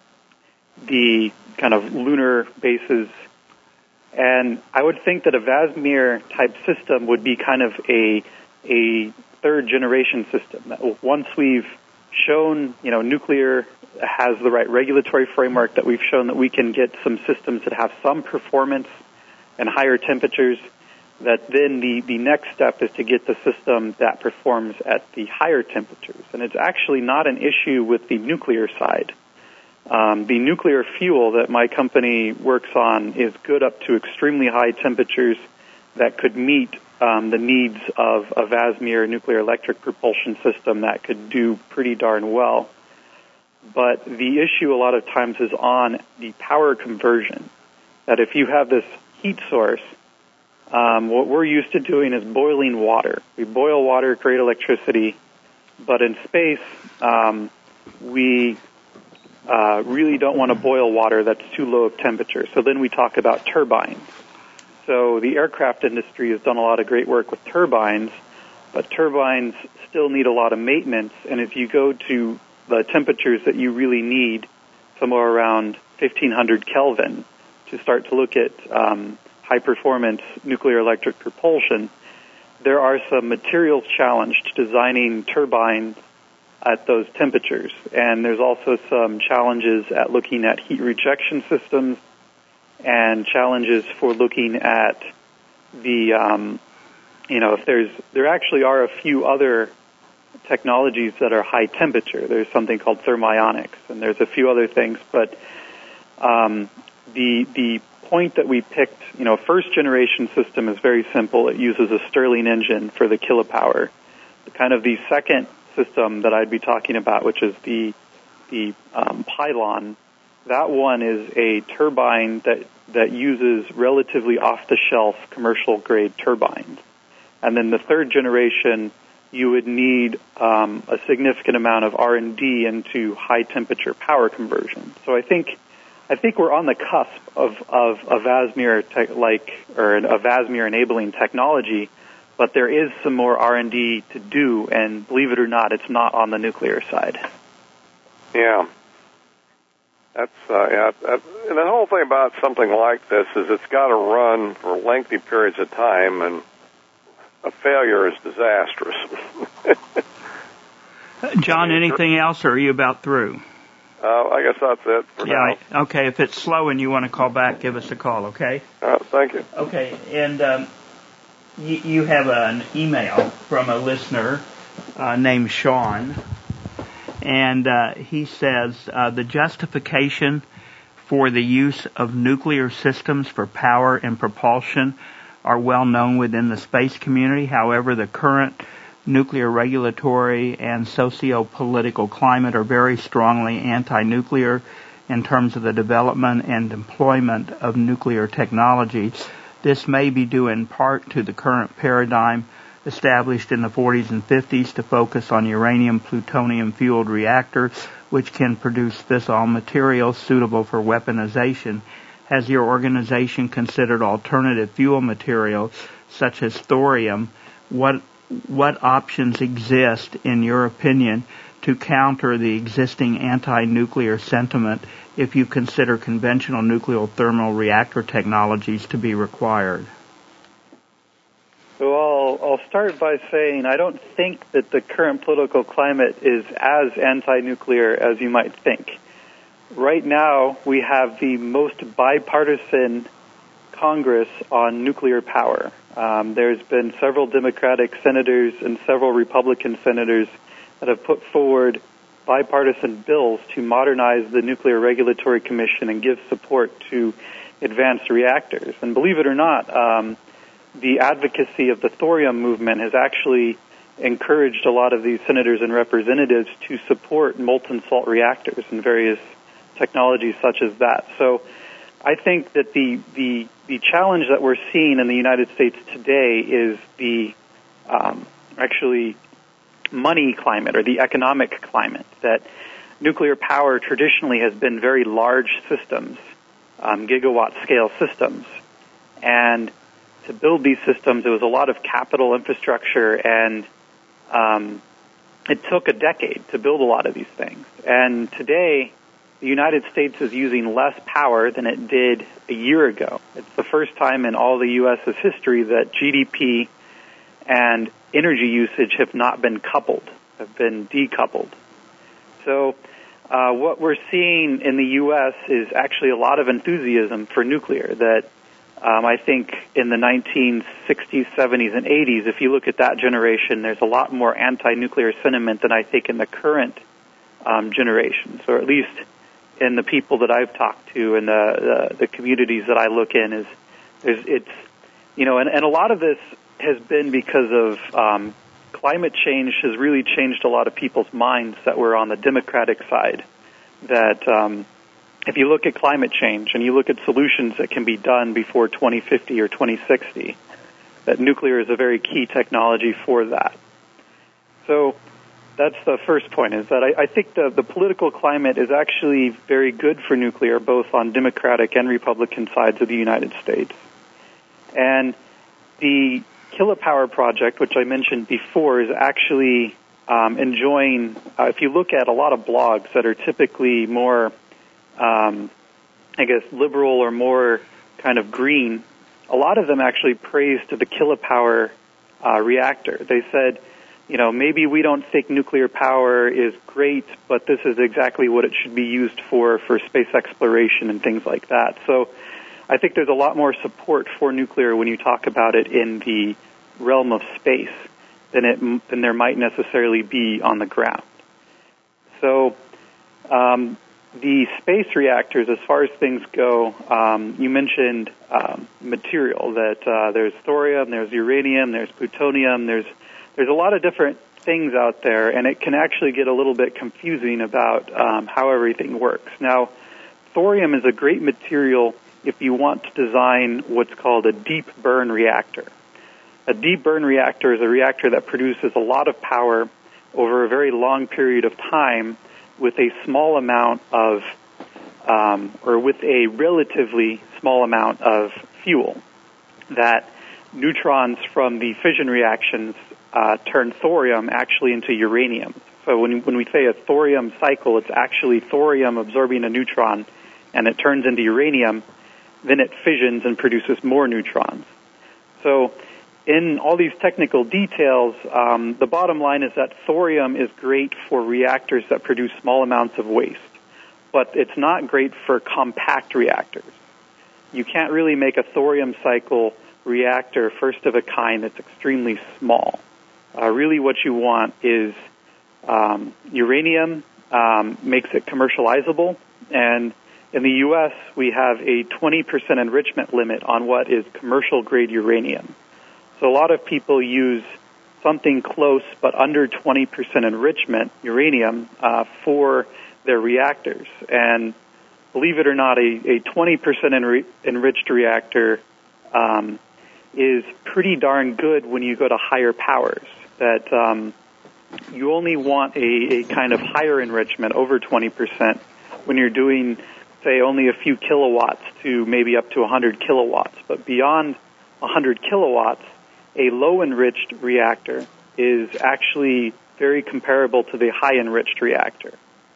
the kind of lunar bases. And I would think that a Vasmir type system would be kind of a a third generation system. Once we've shown, you know, nuclear has the right regulatory framework, that we've shown that we can get some systems that have some performance and higher temperatures, that then the, the next step is to get the system that performs at the higher temperatures. And it's actually not an issue with the nuclear side. Um, the nuclear fuel that my company works on is good up to extremely high temperatures that could meet um, the needs of a Vasmir nuclear electric propulsion system that could do pretty darn well. But the issue a lot of times is on the power conversion, that if you have this heat source, um, what we're used to doing is boiling water. We boil water, create electricity, but in space, um, we uh, really don't want to boil water that's too low of temperature. So then we talk about turbines. So the aircraft industry has done a lot of great work with turbines, but turbines still need a lot of maintenance, and if you go to the temperatures that you really need, somewhere around fifteen hundred Kelvin, to start to look at um, high-performance nuclear electric propulsion, there are some materials challenged designing turbines at those temperatures. And there's also some challenges at looking at heat rejection systems and challenges for looking at the, um, you know, if there's, there actually are a few other technologies that are high temperature. There's something called thermionics, and there's a few other things, but um, the the point that we picked, you know, first generation system is very simple. It uses a Stirling engine for the kilopower. The kind of the second system that I'd be talking about, which is the the um, pylon, that one is a turbine that that uses relatively off-the-shelf commercial-grade turbines. And then the third generation, you would need um, a significant amount of R and D into high-temperature power conversion. So I think I think we're on the cusp of, of a Vasmir te- like or a Vasmir enabling technology, but there is some more R and D to do, and believe it or not, it's not on the nuclear side. Yeah. That's uh, yeah. That, and the whole thing about something like this is it's got to run for lengthy periods of time, and a failure is disastrous. John, anything else, or are you about through? Uh, I guess that's it for yeah, now. Okay, if it's slow and you want to call back, give us a call, okay? Uh, thank you. Okay, and um, you, you have an email from a listener uh, named Sean, and uh, he says uh, the justification for the use of nuclear systems for power and propulsion are well known within the space community. However, the current nuclear regulatory and socio-political climate are very strongly anti-nuclear in terms of the development and employment of nuclear technology. This may be due in part to the current paradigm established in the forties and fifties to focus on uranium-plutonium-fueled reactors, which can produce fissile materials suitable for weaponization. Has your organization considered alternative fuel materials such as thorium? What what options exist, in your opinion, to counter the existing anti-nuclear sentiment if you consider conventional nuclear thermal reactor technologies to be required? So I'll, I'll start by saying I don't think that the current political climate is as anti-nuclear as you might think. Right now, we have the most bipartisan Congress on nuclear power. Um, there's been several Democratic senators and several Republican senators that have put forward bipartisan bills to modernize the Nuclear Regulatory Commission and give support to advanced reactors. And believe it or not, um, the advocacy of the thorium movement has actually encouraged a lot of these senators and representatives to support molten salt reactors and various technologies such as that. So I think that the, the, the challenge that we're seeing in the United States today is the um, actually money climate or the economic climate, that nuclear power traditionally has been very large systems, um, gigawatt scale systems. And to build these systems, there was a lot of capital infrastructure, and um, it took a decade to build a lot of these things. And today, the United States is using less power than it did a year ago. It's the first time in all the U S's history that G D P and energy usage have not been coupled, have been decoupled. So uh, what we're seeing in the U S is actually a lot of enthusiasm for nuclear that um, I think in the nineteen sixties, seventies, and eighties, if you look at that generation, there's a lot more anti-nuclear sentiment than I think in the current um, generations, or at least in the people that I've talked to and the, the, the communities that I look in. Is there's it's you know, and, and a lot of this has been because of um, climate change has really changed a lot of people's minds that were on the Democratic side. That um, if you look at climate change and you look at solutions that can be done before twenty fifty or twenty sixty, that nuclear is a very key technology for that. So that's the first point, is that I, I think the, the political climate is actually very good for nuclear, both on Democratic and Republican sides of the United States. And the Kilopower project, which I mentioned before, is actually um, enjoying, uh, if you look at a lot of blogs that are typically more, um, I guess, liberal or more kind of green, a lot of them actually praised the Kilopower uh, reactor. They said, you know, maybe we don't think nuclear power is great, but this is exactly what it should be used for, for space exploration and things like that. So I think there's a lot more support for nuclear when you talk about it in the realm of space than it than there might necessarily be on the ground. So um, the space reactors, as far as things go, um, you mentioned um, material, that uh, there's thorium, there's uranium, there's plutonium, there's There's a lot of different things out there, and it can actually get a little bit confusing about um, how everything works. Now, thorium is a great material if you want to design what's called a deep burn reactor. A deep burn reactor is a reactor that produces a lot of power over a very long period of time with a small amount of, um, or with a relatively small amount of fuel. That neutrons from the fission reactions Uh, turn thorium actually into uranium. So when when we say a thorium cycle, it's actually thorium absorbing a neutron, and it turns into uranium. Then it fissions and produces more neutrons. So in all these technical details, um, the bottom line is that thorium is great for reactors that produce small amounts of waste, but it's not great for compact reactors. You can't really make a thorium cycle reactor first of a kind that's extremely small. Uh, really what you want is um, uranium um, makes it commercializable, and in the U S we have a twenty percent enrichment limit on what is commercial-grade uranium. So a lot of people use something close but under twenty percent enrichment uranium uh, for their reactors. And believe it or not, a, a twenty percent enri- enriched reactor um, is pretty darn good when you go to higher powers. That um, you only want a, a kind of higher enrichment over twenty percent when you're doing, say, only a few kilowatts to maybe up to one hundred kilowatts. But beyond one hundred kilowatts, a low-enriched reactor is actually very comparable to the high-enriched reactor.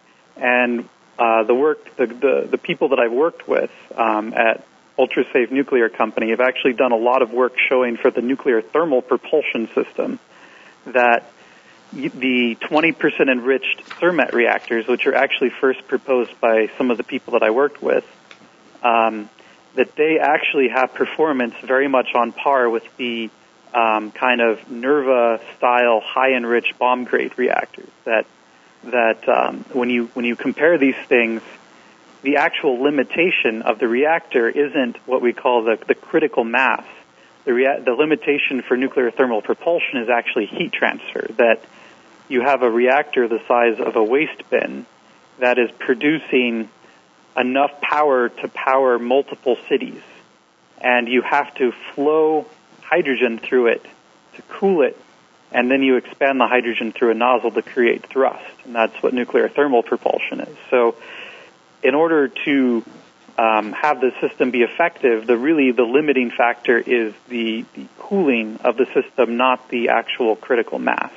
And uh, the work, the, the, the people that I've worked with um, at Ultrasafe Nuclear Company have actually done a lot of work showing for the nuclear thermal propulsion system that the twenty percent enriched thermet reactors, which are actually first proposed by some of the people that I worked with, um, that they actually have performance very much on par with the um, kind of NERVA-style high-enriched bomb-grade reactors. That that um, when you when you compare these things, the actual limitation of the reactor isn't what we call the, the critical mass. The, rea- the limitation for nuclear thermal propulsion is actually heat transfer, that you have a reactor the size of a waste bin that is producing enough power to power multiple cities. And you have to flow hydrogen through it to cool it, and then you expand the hydrogen through a nozzle to create thrust. And that's what nuclear thermal propulsion is. So in order to Um, have the system be effective, the really the limiting factor is the, the cooling of the system, not the actual critical mass.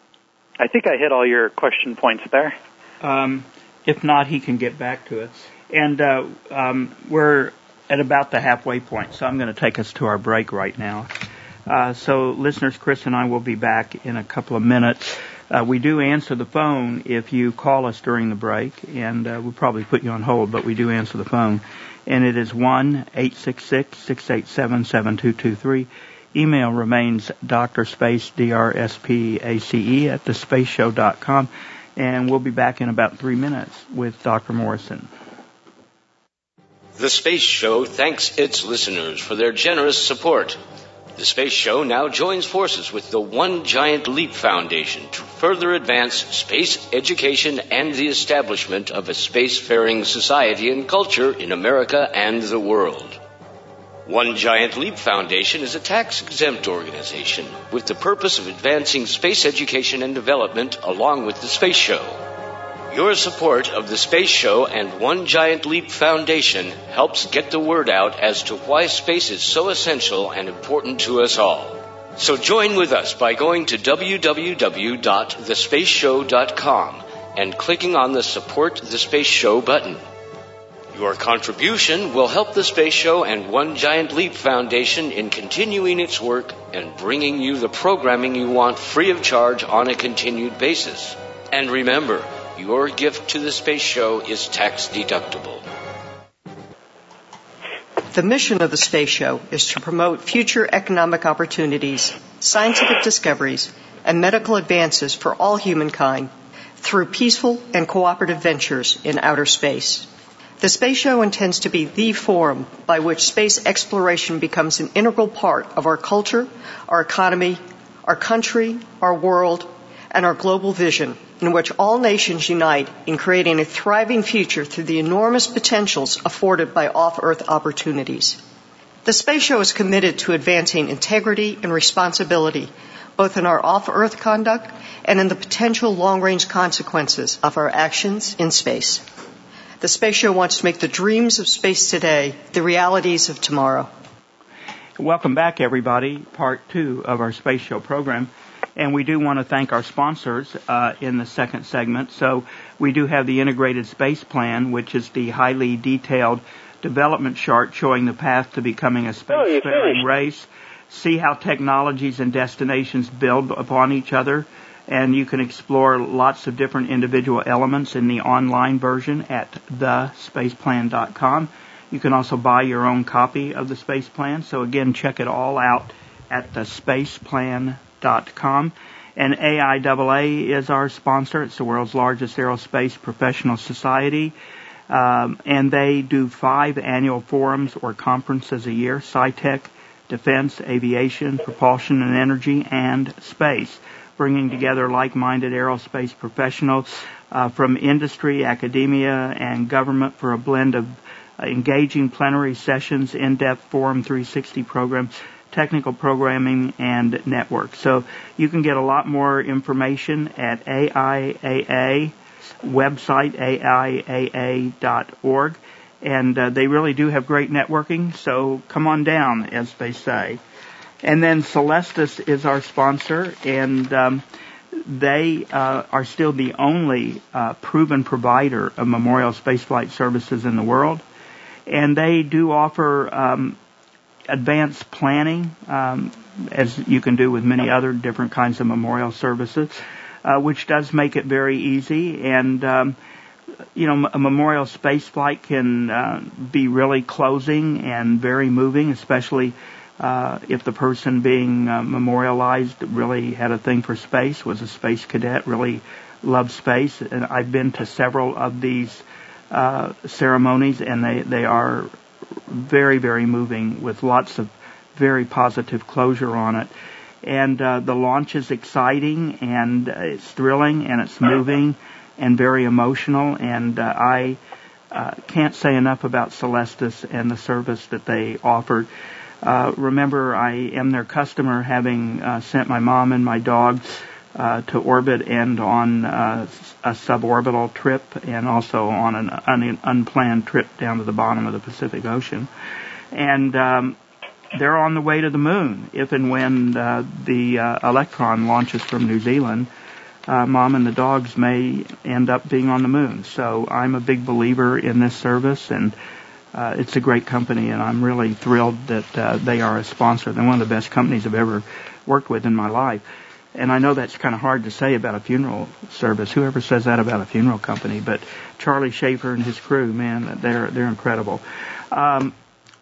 I think I hit all your question points there. Um, if not, he can get back to it. And uh, um, we're at about the halfway point, so I'm going to take us to our break right now. Uh, so, listeners, Chris and I will be back in a couple of minutes. Uh, we do answer the phone if you call us during the break, and uh, we'll probably put you on hold, but we do answer the phone. And it is one eight six six, six eight seven, seven two two three. Email remains drspace, D R S P A C E, at the space show dot com. And we'll be back in about three minutes with Doctor Morrison. The Space Show thanks its listeners for their generous support. The Space Show now joins forces with the One Giant Leap Foundation to further advance space education and the establishment of a spacefaring society and culture in America and the world. One Giant Leap Foundation is a tax-exempt organization with the purpose of advancing space education and development along with the Space Show. Your support of the Space Show and One Giant Leap Foundation helps get the word out as to why space is so essential and important to us all. So join with us by going to w w w dot the space show dot com and clicking on the Support the Space Show button. Your contribution will help the Space Show and One Giant Leap Foundation in continuing its work and bringing you the programming you want free of charge on a continued basis. And remember, your gift to the Space Show is tax deductible. The mission of the Space Show is to promote future economic opportunities, scientific discoveries, and medical advances for all humankind through peaceful and cooperative ventures in outer space. The Space Show intends to be the forum by which space exploration becomes an integral part of our culture, our economy, our country, our world, and our global vision, in which all nations unite in creating a thriving future through the enormous potentials afforded by off-Earth opportunities. The Space Show is committed to advancing integrity and responsibility, both in our off-Earth conduct and in the potential long-range consequences of our actions in space. The Space Show wants to make the dreams of space today the realities of tomorrow. Welcome back, everybody. Part two of our Space Show program. And we do want to thank our sponsors uh, in the second segment. So we do have the Integrated Space Plan, which is the highly detailed development chart showing the path to becoming a spacefaring race. See how technologies and destinations build upon each other. And you can explore lots of different individual elements in the online version at the space plan dot com. You can also buy your own copy of the Space Plan. So again, check it all out at the space plan dot com. And A I A A is our sponsor. It's the world's largest aerospace professional society. Um, and they do five annual forums or conferences a year: SciTech, Defense, Aviation, Propulsion and Energy, and Space, bringing together like-minded aerospace professionals uh, from industry, academia, and government for a blend of uh, engaging plenary sessions, in-depth Forum three sixty programs, technical programming, and network. So you can get a lot more information at A I A A website, A I A A dot org. And uh, they really do have great networking, so come on down, as they say. And then Celestis is our sponsor, and um, they uh, are still the only uh, proven provider of memorial spaceflight services in the world. And they do offer um, advanced planning, um, as you can do with many other different kinds of memorial services, uh, which does make it very easy. And, um, you know, a memorial space flight can uh, be really closing and very moving, especially uh, if the person being uh, memorialized really had a thing for space, was a space cadet, really loved space. And I've been to several of these uh, ceremonies, and they, they are very, very moving with lots of very positive closure on it. And uh, the launch is exciting, and uh, it's thrilling, and it's moving, and very emotional. And uh, I uh, can't say enough about Celestis and the service that they offered. Uh, remember, I am their customer, having uh, sent my mom and my dog uh, to orbit and on uh, a suborbital trip, and also on an un- unplanned trip down to the bottom of the Pacific Ocean. And um, they're on the way to the moon if and when uh, the uh, Electron launches from New Zealand. Uh, Mom and the dogs may end up being on the moon. So I'm a big believer in this service, and uh, it's a great company, and I'm really thrilled that uh, they are a sponsor. They're one of the best companies I've ever worked with in my life. And I know that's kind of hard to say about a funeral service. Whoever says that about a funeral company? But Charlie Schaefer and his crew, man, they're they're incredible. Um,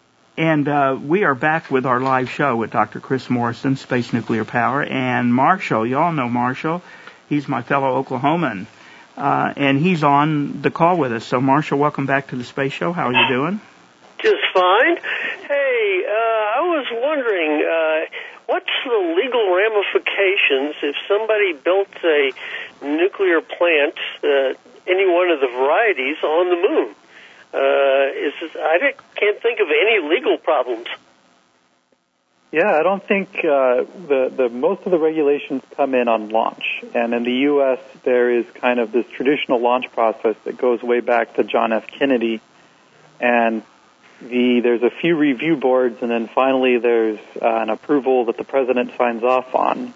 and uh, we are back with our live show with Doctor Chris Morrison, Space Nuclear Power, and Marshall. You all know Marshall. He's my fellow Oklahoman, uh, and he's on the call with us. So, Marshall, welcome back to the Space Show. How are you doing? Just fine. Hey, uh, I was wondering, uh, what's the legal ramifications if somebody built a nuclear plant, uh, any one of the varieties, on the moon? Uh, is I can't think of any legal problems. Yeah, I don't think uh, the the most of the regulations come in on launch, and in the U S there is kind of this traditional launch process that goes way back to John F. Kennedy, and the there's a few review boards, and then finally there's uh, an approval that the president signs off on.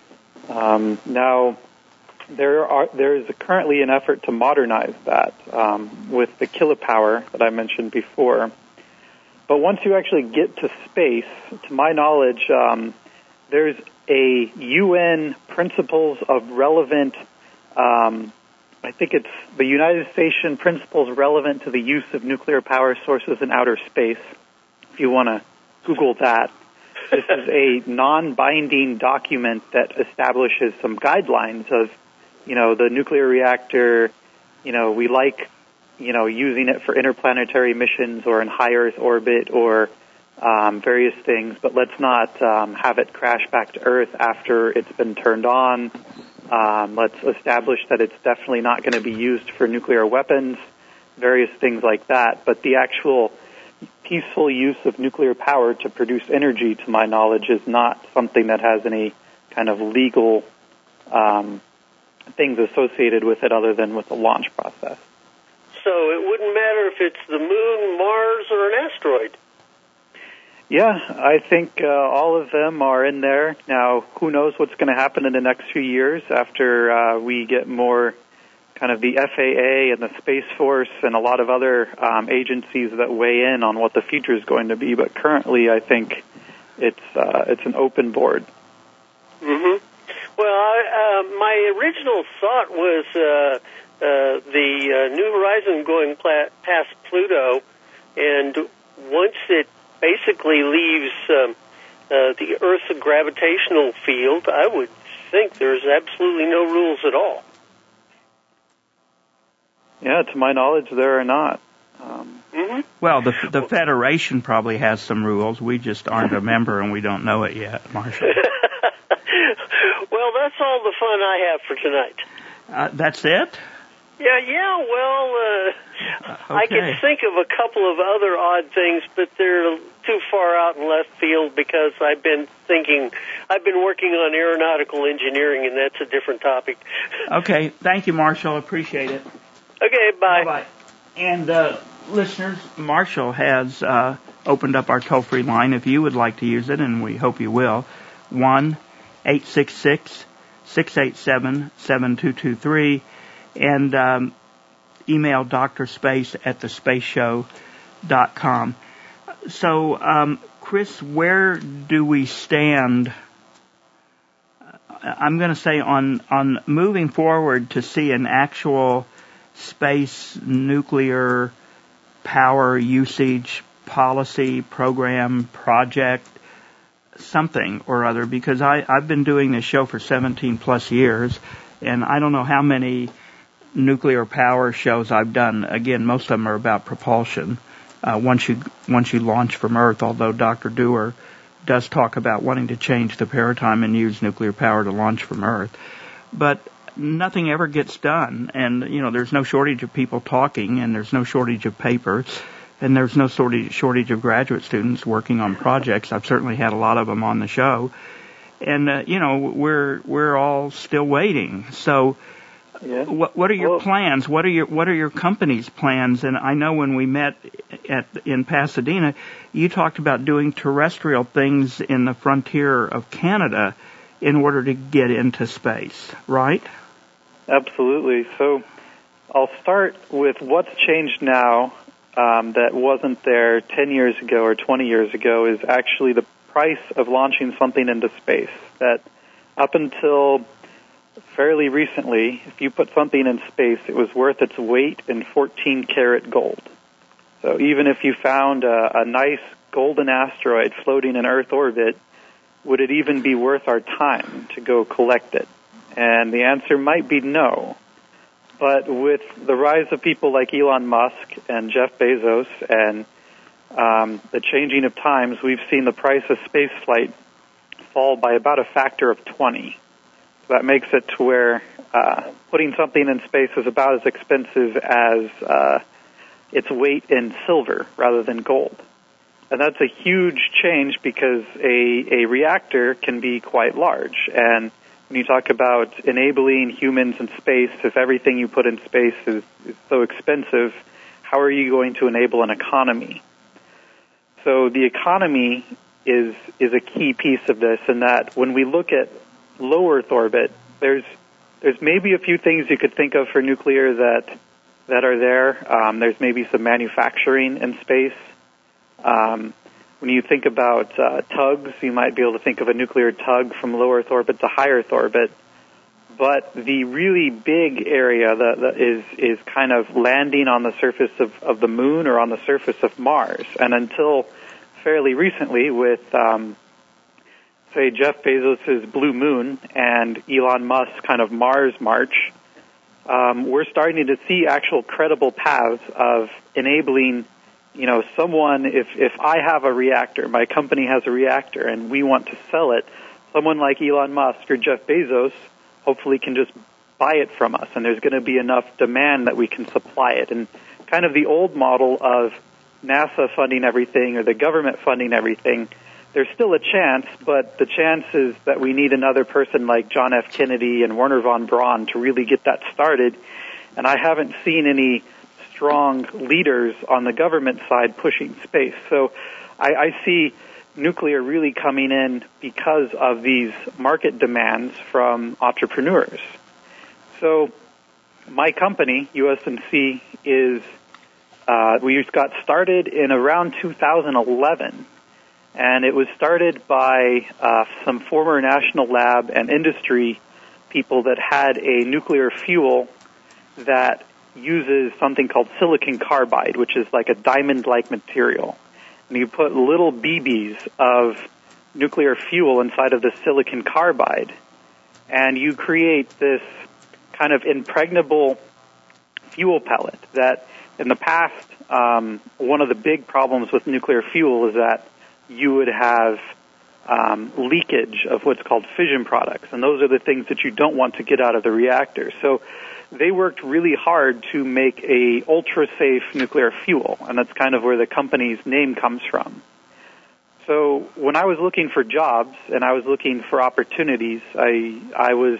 Um, now, there are there is currently an effort to modernize that um, with the kilopower that I mentioned before. But once you actually get to space, to my knowledge, um, there's a U N Principles of Relevant, um, I think it's the United Nations Principles Relevant to the Use of Nuclear Power Sources in Outer Space, if you want to Google that. This is a non-binding document that establishes some guidelines of, you know, the nuclear reactor, you know, we like you know, using it for interplanetary missions or in high Earth orbit or um, various things, but let's not um, have it crash back to Earth after it's been turned on. Um, let's establish that it's definitely not going to be used for nuclear weapons, various things like that. But the actual peaceful use of nuclear power to produce energy, to my knowledge, is not something that has any kind of legal um, things associated with it other than with the launch process. So it wouldn't matter if it's the moon, Mars, or an asteroid. Yeah, I think uh, all of them are in there. Now, who knows what's going to happen in the next few years after uh, we get more kind of the F A A and the Space Force and a lot of other um, agencies that weigh in on what the future is going to be. But currently, I think it's uh, it's an open board. Mm-hmm. Well, I, uh, my original thought was uh, uh, the uh, New Horizon going pla- past Pluto, and once it basically leaves um, uh, the Earth's gravitational field, I would think there's absolutely no rules at all. Yeah, to my knowledge, there are not. Um, mm-hmm. Well, the the Federation probably has some rules. We just aren't a member, and we don't know it yet, Marshall. Well, that's all the fun I have for tonight. Uh, that's it? Yeah, yeah, well, uh, uh, okay. I can think of a couple of other odd things, but they're too far out in left field because I've been thinking, I've been working on aeronautical engineering, and that's a different topic. Okay, thank you, Marshall. Appreciate it. Okay, bye. Bye-bye. And, uh, listeners, Marshall has uh, opened up our toll-free line if you would like to use it, and we hope you will. one eight six six, six eight seven, seven two two three. And um, email doctorspace at the space show dot com. So, um, Chris, where do we stand? I'm going to say on, on moving forward to see an actual space nuclear power usage policy, program, project, something or other, because I, I've been doing this show for seventeen plus years, and I don't know how many nuclear power shows I've done. Again, most of them are about propulsion. Uh, once you once you launch from Earth, although Doctor Dewar does talk about wanting to change the paradigm and use nuclear power to launch from Earth, but nothing ever gets done. And you know, there's no shortage of people talking, and there's no shortage of papers, and there's no shortage shortage of graduate students working on projects. I've certainly had a lot of them on the show, and uh, you know, we're we're all still waiting. So. Yeah. What, what are your well, plans? What are your What are your company's plans? And I know when we met at in Pasadena, you talked about doing terrestrial things in the frontier of Canada in order to get into space, right? Absolutely. So I'll start with what's changed now um, that wasn't there ten years ago or twenty years ago is actually the price of launching something into space. That up until fairly recently, if you put something in space, it was worth its weight in fourteen karat gold. So even if you found a, a nice golden asteroid floating in Earth orbit, would it even be worth our time to go collect it? And the answer might be no. But with the rise of people like Elon Musk and Jeff Bezos and um, the changing of times, we've seen the price of spaceflight fall by about a factor of twenty. So that makes it to where uh, putting something in space is about as expensive as uh, its weight in silver rather than gold. And that's a huge change because a, a reactor can be quite large. And when you talk about enabling humans in space, if everything you put in space is, is so expensive, how are you going to enable an economy? So the economy is is a key piece of this, in that when we look at low Earth orbit, there's there's maybe a few things you could think of for nuclear that that are there. Um, there's maybe some manufacturing in space. Um, when you think about uh, tugs, you might be able to think of a nuclear tug from low Earth orbit to high Earth orbit. But the really big area that, that is is kind of landing on the surface of, of the moon or on the surface of Mars. And until fairly recently, with um, say Jeff Bezos' Blue Moon and Elon Musk's kind of Mars March, um, we're starting to see actual credible paths of enabling, you know, someone, if, if I have a reactor, my company has a reactor, and we want to sell it, someone like Elon Musk or Jeff Bezos hopefully can just buy it from us, and there's going to be enough demand that we can supply it. And kind of the old model of NASA funding everything or the government funding everything, there's still a chance, but the chance is that we need another person like John F. Kennedy and Wernher von Braun to really get that started. And I haven't seen any strong leaders on the government side pushing space. So I, I see nuclear really coming in because of these market demands from entrepreneurs. So my company, U S M C, is uh, we got started in around two thousand eleven, and it was started by uh, some former national lab and industry people that had a nuclear fuel that uses something called silicon carbide, which is like a diamond-like material. And you put little B Bs of nuclear fuel inside of the silicon carbide, and you create this kind of impregnable fuel pellet that in the past, um, one of the big problems with nuclear fuel is that you would have um, leakage of what's called fission products, and those are the things that you don't want to get out of the reactor. So they worked really hard to make a ultra-safe nuclear fuel, and that's kind of where the company's name comes from. So when I was looking for jobs and I was looking for opportunities, I I was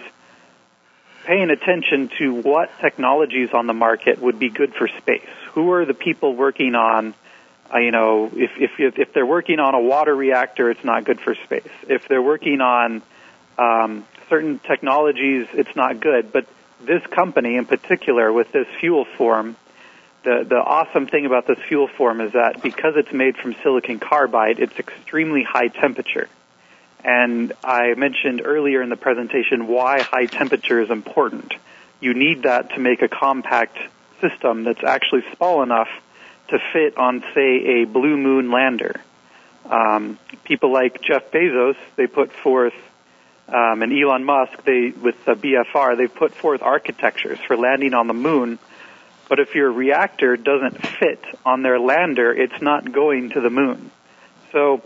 paying attention to what technologies on the market would be good for space. Who are the people working on, uh, you know, if, if if they're working on a water reactor, it's not good for space. If they're working on um, certain technologies, it's not good. But this company in particular, with this fuel form, the, the awesome thing about this fuel form is that because it's made from silicon carbide, it's extremely high temperature. And I mentioned earlier in the presentation why high temperature is important. You need that to make a compact system that's actually small enough to fit on, say, a Blue Moon lander. Um, people like Jeff Bezos, they put forth, um, and Elon Musk, they with the B F R, they put forth architectures for landing on the moon. But if your reactor doesn't fit on their lander, it's not going to the moon. So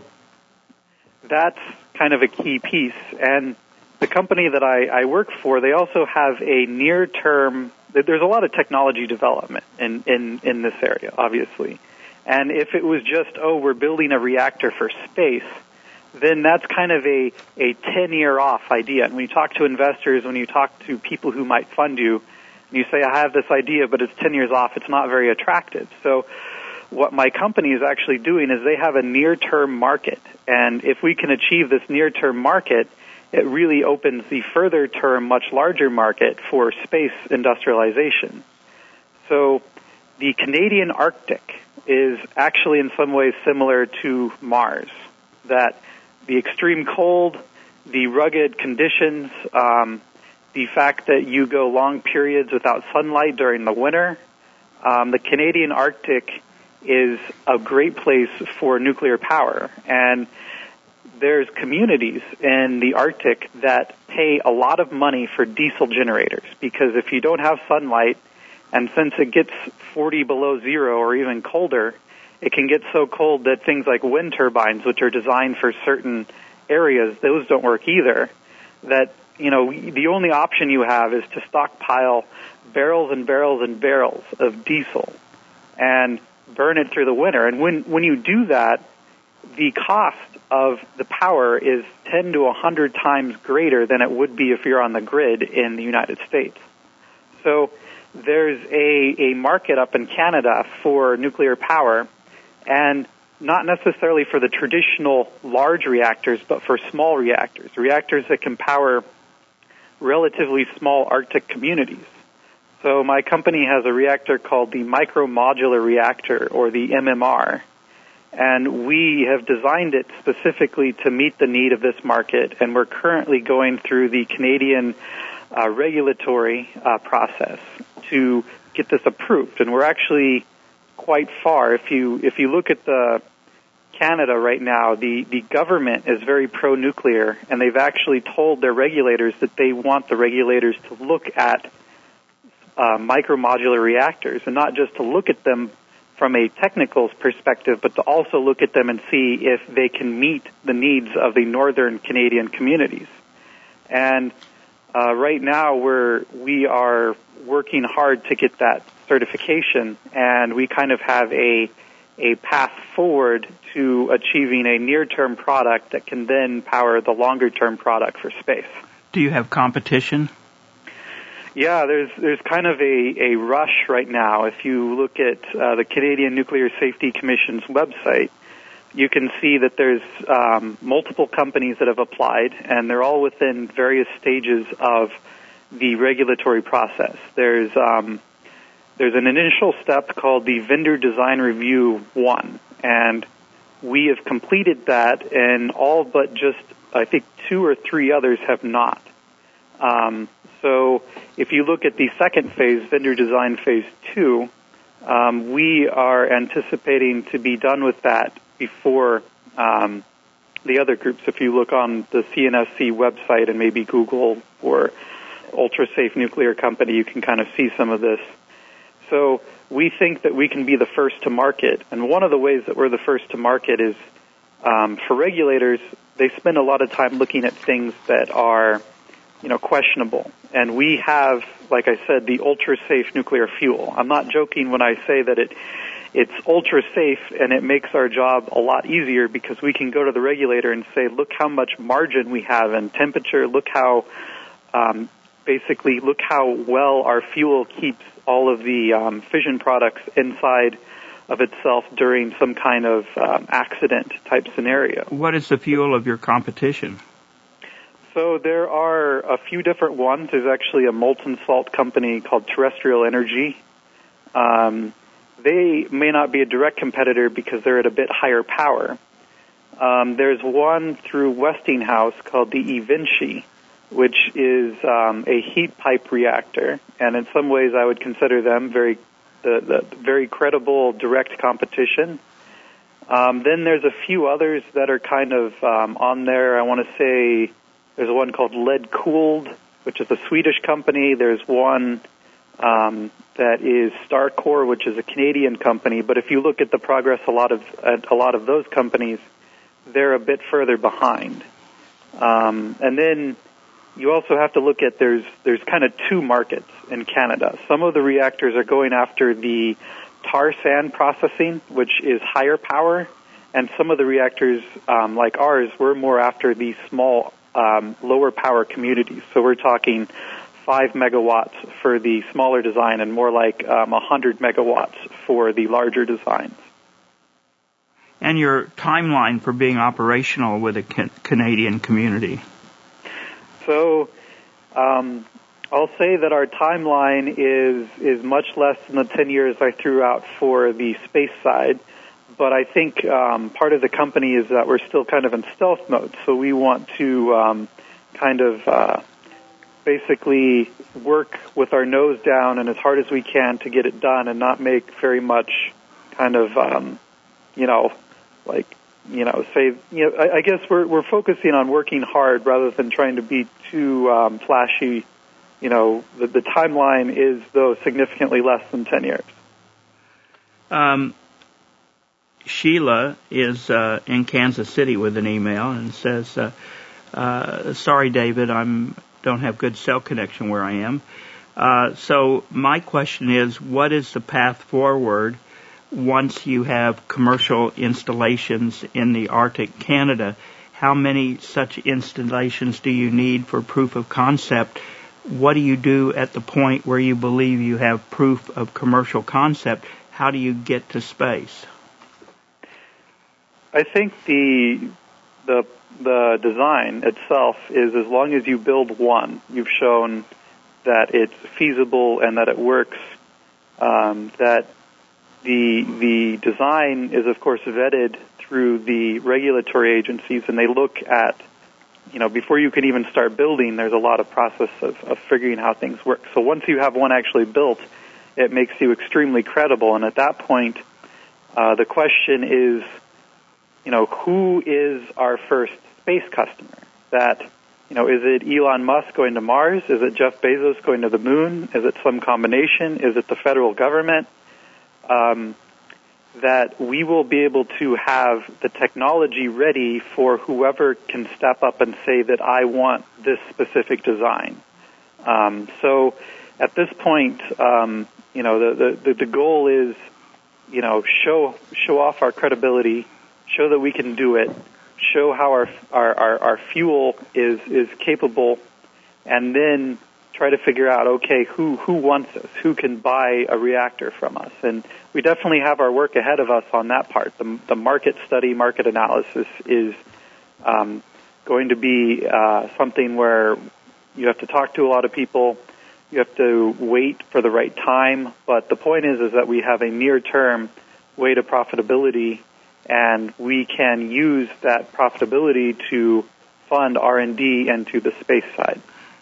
that's kind of a key piece. And the company that I, I work for, they also have a near-term, there's a lot of technology development in, in, in this area, obviously. And if it was just, oh, we're building a reactor for space, then that's kind of a, a ten-year off idea. And when you talk to investors, when you talk to people who might fund you, and you say, I have this idea, but it's ten years off, it's not very attractive. So what my company is actually doing is they have a near-term market. And if we can achieve this near-term market, it really opens the further-term, much larger market for space industrialization. So the Canadian Arctic is actually in some ways similar to Mars, that the extreme cold, the rugged conditions, um, the fact that you go long periods without sunlight during the winter, um, the Canadian Arctic is a great place for nuclear power. And there's communities in the Arctic that pay a lot of money for diesel generators, because if you don't have sunlight, and since it gets forty below zero or even colder, it can get so cold that things like wind turbines, which are designed for certain areas, those don't work either. That, you know, the only option you have is to stockpile barrels and barrels and barrels of diesel and burn it through the winter. And when, when you do that, the cost of the power is ten to one hundred times greater than it would be if you're on the grid in the United States. So there's a, a market up in Canada for nuclear power, and not necessarily for the traditional large reactors, but for small reactors, reactors that can power relatively small Arctic communities. So my company has a reactor called the Micro Modular Reactor, or the M M R, and we have designed it specifically to meet the need of this market, and we're currently going through the Canadian uh, regulatory uh, process to get this approved. And we're actually quite far. If you if you look at the Canada right now, the, the government is very pro-nuclear, and they've actually told their regulators that they want the regulators to look at uh, micro-modular reactors, and not just to look at them from a technical perspective, but to also look at them and see if they can meet the needs of the northern Canadian communities. And uh, right now, we're we are working hard to get that certification, and we kind of have a a path forward to achieving a near-term product that can then power the longer-term product for space. Do you have competition? Yeah, there's there's kind of a, a rush right now. If you look at uh, the Canadian Nuclear Safety Commission's website, you can see that there's um, multiple companies that have applied, and they're all within various stages of the regulatory process. There's um, There's an initial step called the Vendor Design Review one, and we have completed that, and all but just, I think, two or three others have not. Um, so if you look at the second phase, Vendor Design Phase two, um, we are anticipating to be done with that before um, the other groups. If you look on the C N S C website and maybe Google for Ultra Safe Nuclear Company, you can kind of see some of this. So we think that we can be the first to market. And one of the ways that we're the first to market is um, for regulators, they spend a lot of time looking at things that are, you know, questionable. And we have, like I said, the ultra-safe nuclear fuel. I'm not joking when I say that it it's ultra-safe, and it makes our job a lot easier because we can go to the regulator and say, look how much margin we have in temperature, look how, um, basically, look how well our fuel keeps all of the um, fission products inside of itself during some kind of um, accident type scenario. What is the fuel of your competition? So there are a few different ones. There's actually a molten salt company called Terrestrial Energy. Um, they may not be a direct competitor because they're at a bit higher power. Um, there's one through Westinghouse called the eVinci, which is um, a heat pipe reactor, and in some ways I would consider them very the, the very credible direct competition. Um, then there's a few others that are kind of um, on there. I want to say there's one called Lead Cooled, which is a Swedish company. There's one um, that is Starcore, which is a Canadian company. But if you look at the progress, a lot of at a lot of those companies, they're a bit further behind. Um, and then you also have to look at there's there's kind of two markets in Canada. Some of the reactors are going after the tar sand processing, which is higher power, and some of the reactors um, like ours, we're more after the small, um, lower power communities. So we're talking five megawatts for the smaller design and more like um, one hundred megawatts for the larger designs. And your timeline for being operational with a ca- Canadian community? So um, I'll say that our timeline is is much less than the ten years I threw out for the space side. But I think um, part of the company is that we're still kind of in stealth mode. So we want to um, kind of uh, basically work with our nose down and as hard as we can to get it done and not make very much kind of, um, you know, like, you know, say, you know, I, I guess we're we're focusing on working hard rather than trying to be too um, flashy. You know, the, the timeline is, though, significantly less than ten years. Um, Sheila is uh, in Kansas City with an email and says, uh, uh, sorry, David, I'm don't have good cell connection where I am. Uh, so my question is, what is the path forward once you have commercial installations in the Arctic Canada? How many such installations do you need for proof of concept? What do you do at the point where you believe you have proof of commercial concept? How do you get to space? I think the the the design itself is, as long as you build one, you've shown that it's feasible and that it works, um, that the the design is, of course, vetted through the regulatory agencies, and they look at, you know, before you can even start building, there's a lot of process of, of figuring how things work. So once you have one actually built, it makes you extremely credible, and at that point, uh, the question is, you know, who is our first space customer? That, you know, is it Elon Musk going to Mars? Is it Jeff Bezos going to the moon? Is it some combination? Is it the federal government? Um, that we will be able to have the technology ready for whoever can step up and say that I want this specific design. Um, so at this point, um, you know, the, the, the goal is, you know, show show off our credibility, show that we can do it, show how our our, our, our fuel is, is capable, and then try to figure out, okay, who, who wants us? Who can buy a reactor from us? And we definitely have our work ahead of us on that part. The, the market study, market analysis is um, going to be uh, something where you have to talk to a lot of people. You have to wait for the right time. But the point is, is that we have a near-term way to profitability, and we can use that profitability to fund R and D and to the space side.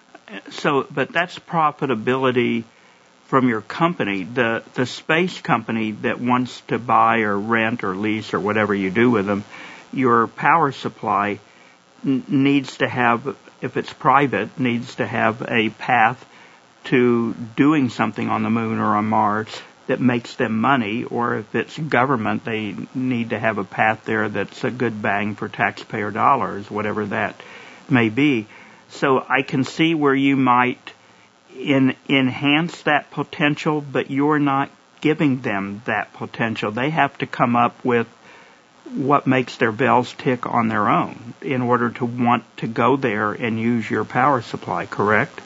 So, but that's profitability from your company. The the space company that wants to buy or rent or lease or whatever you do with them, your power supply n- needs to have, if it's private, needs to have a path to doing something on the moon or on Mars that makes them money, or if it's government, they need to have a path there that's a good bang for taxpayer dollars, whatever that may be. So I can see where you might in, enhance that potential, but you're not giving them that potential. They have to come up with what makes their bells tick on their own in order to want to go there and use your power supply, correct?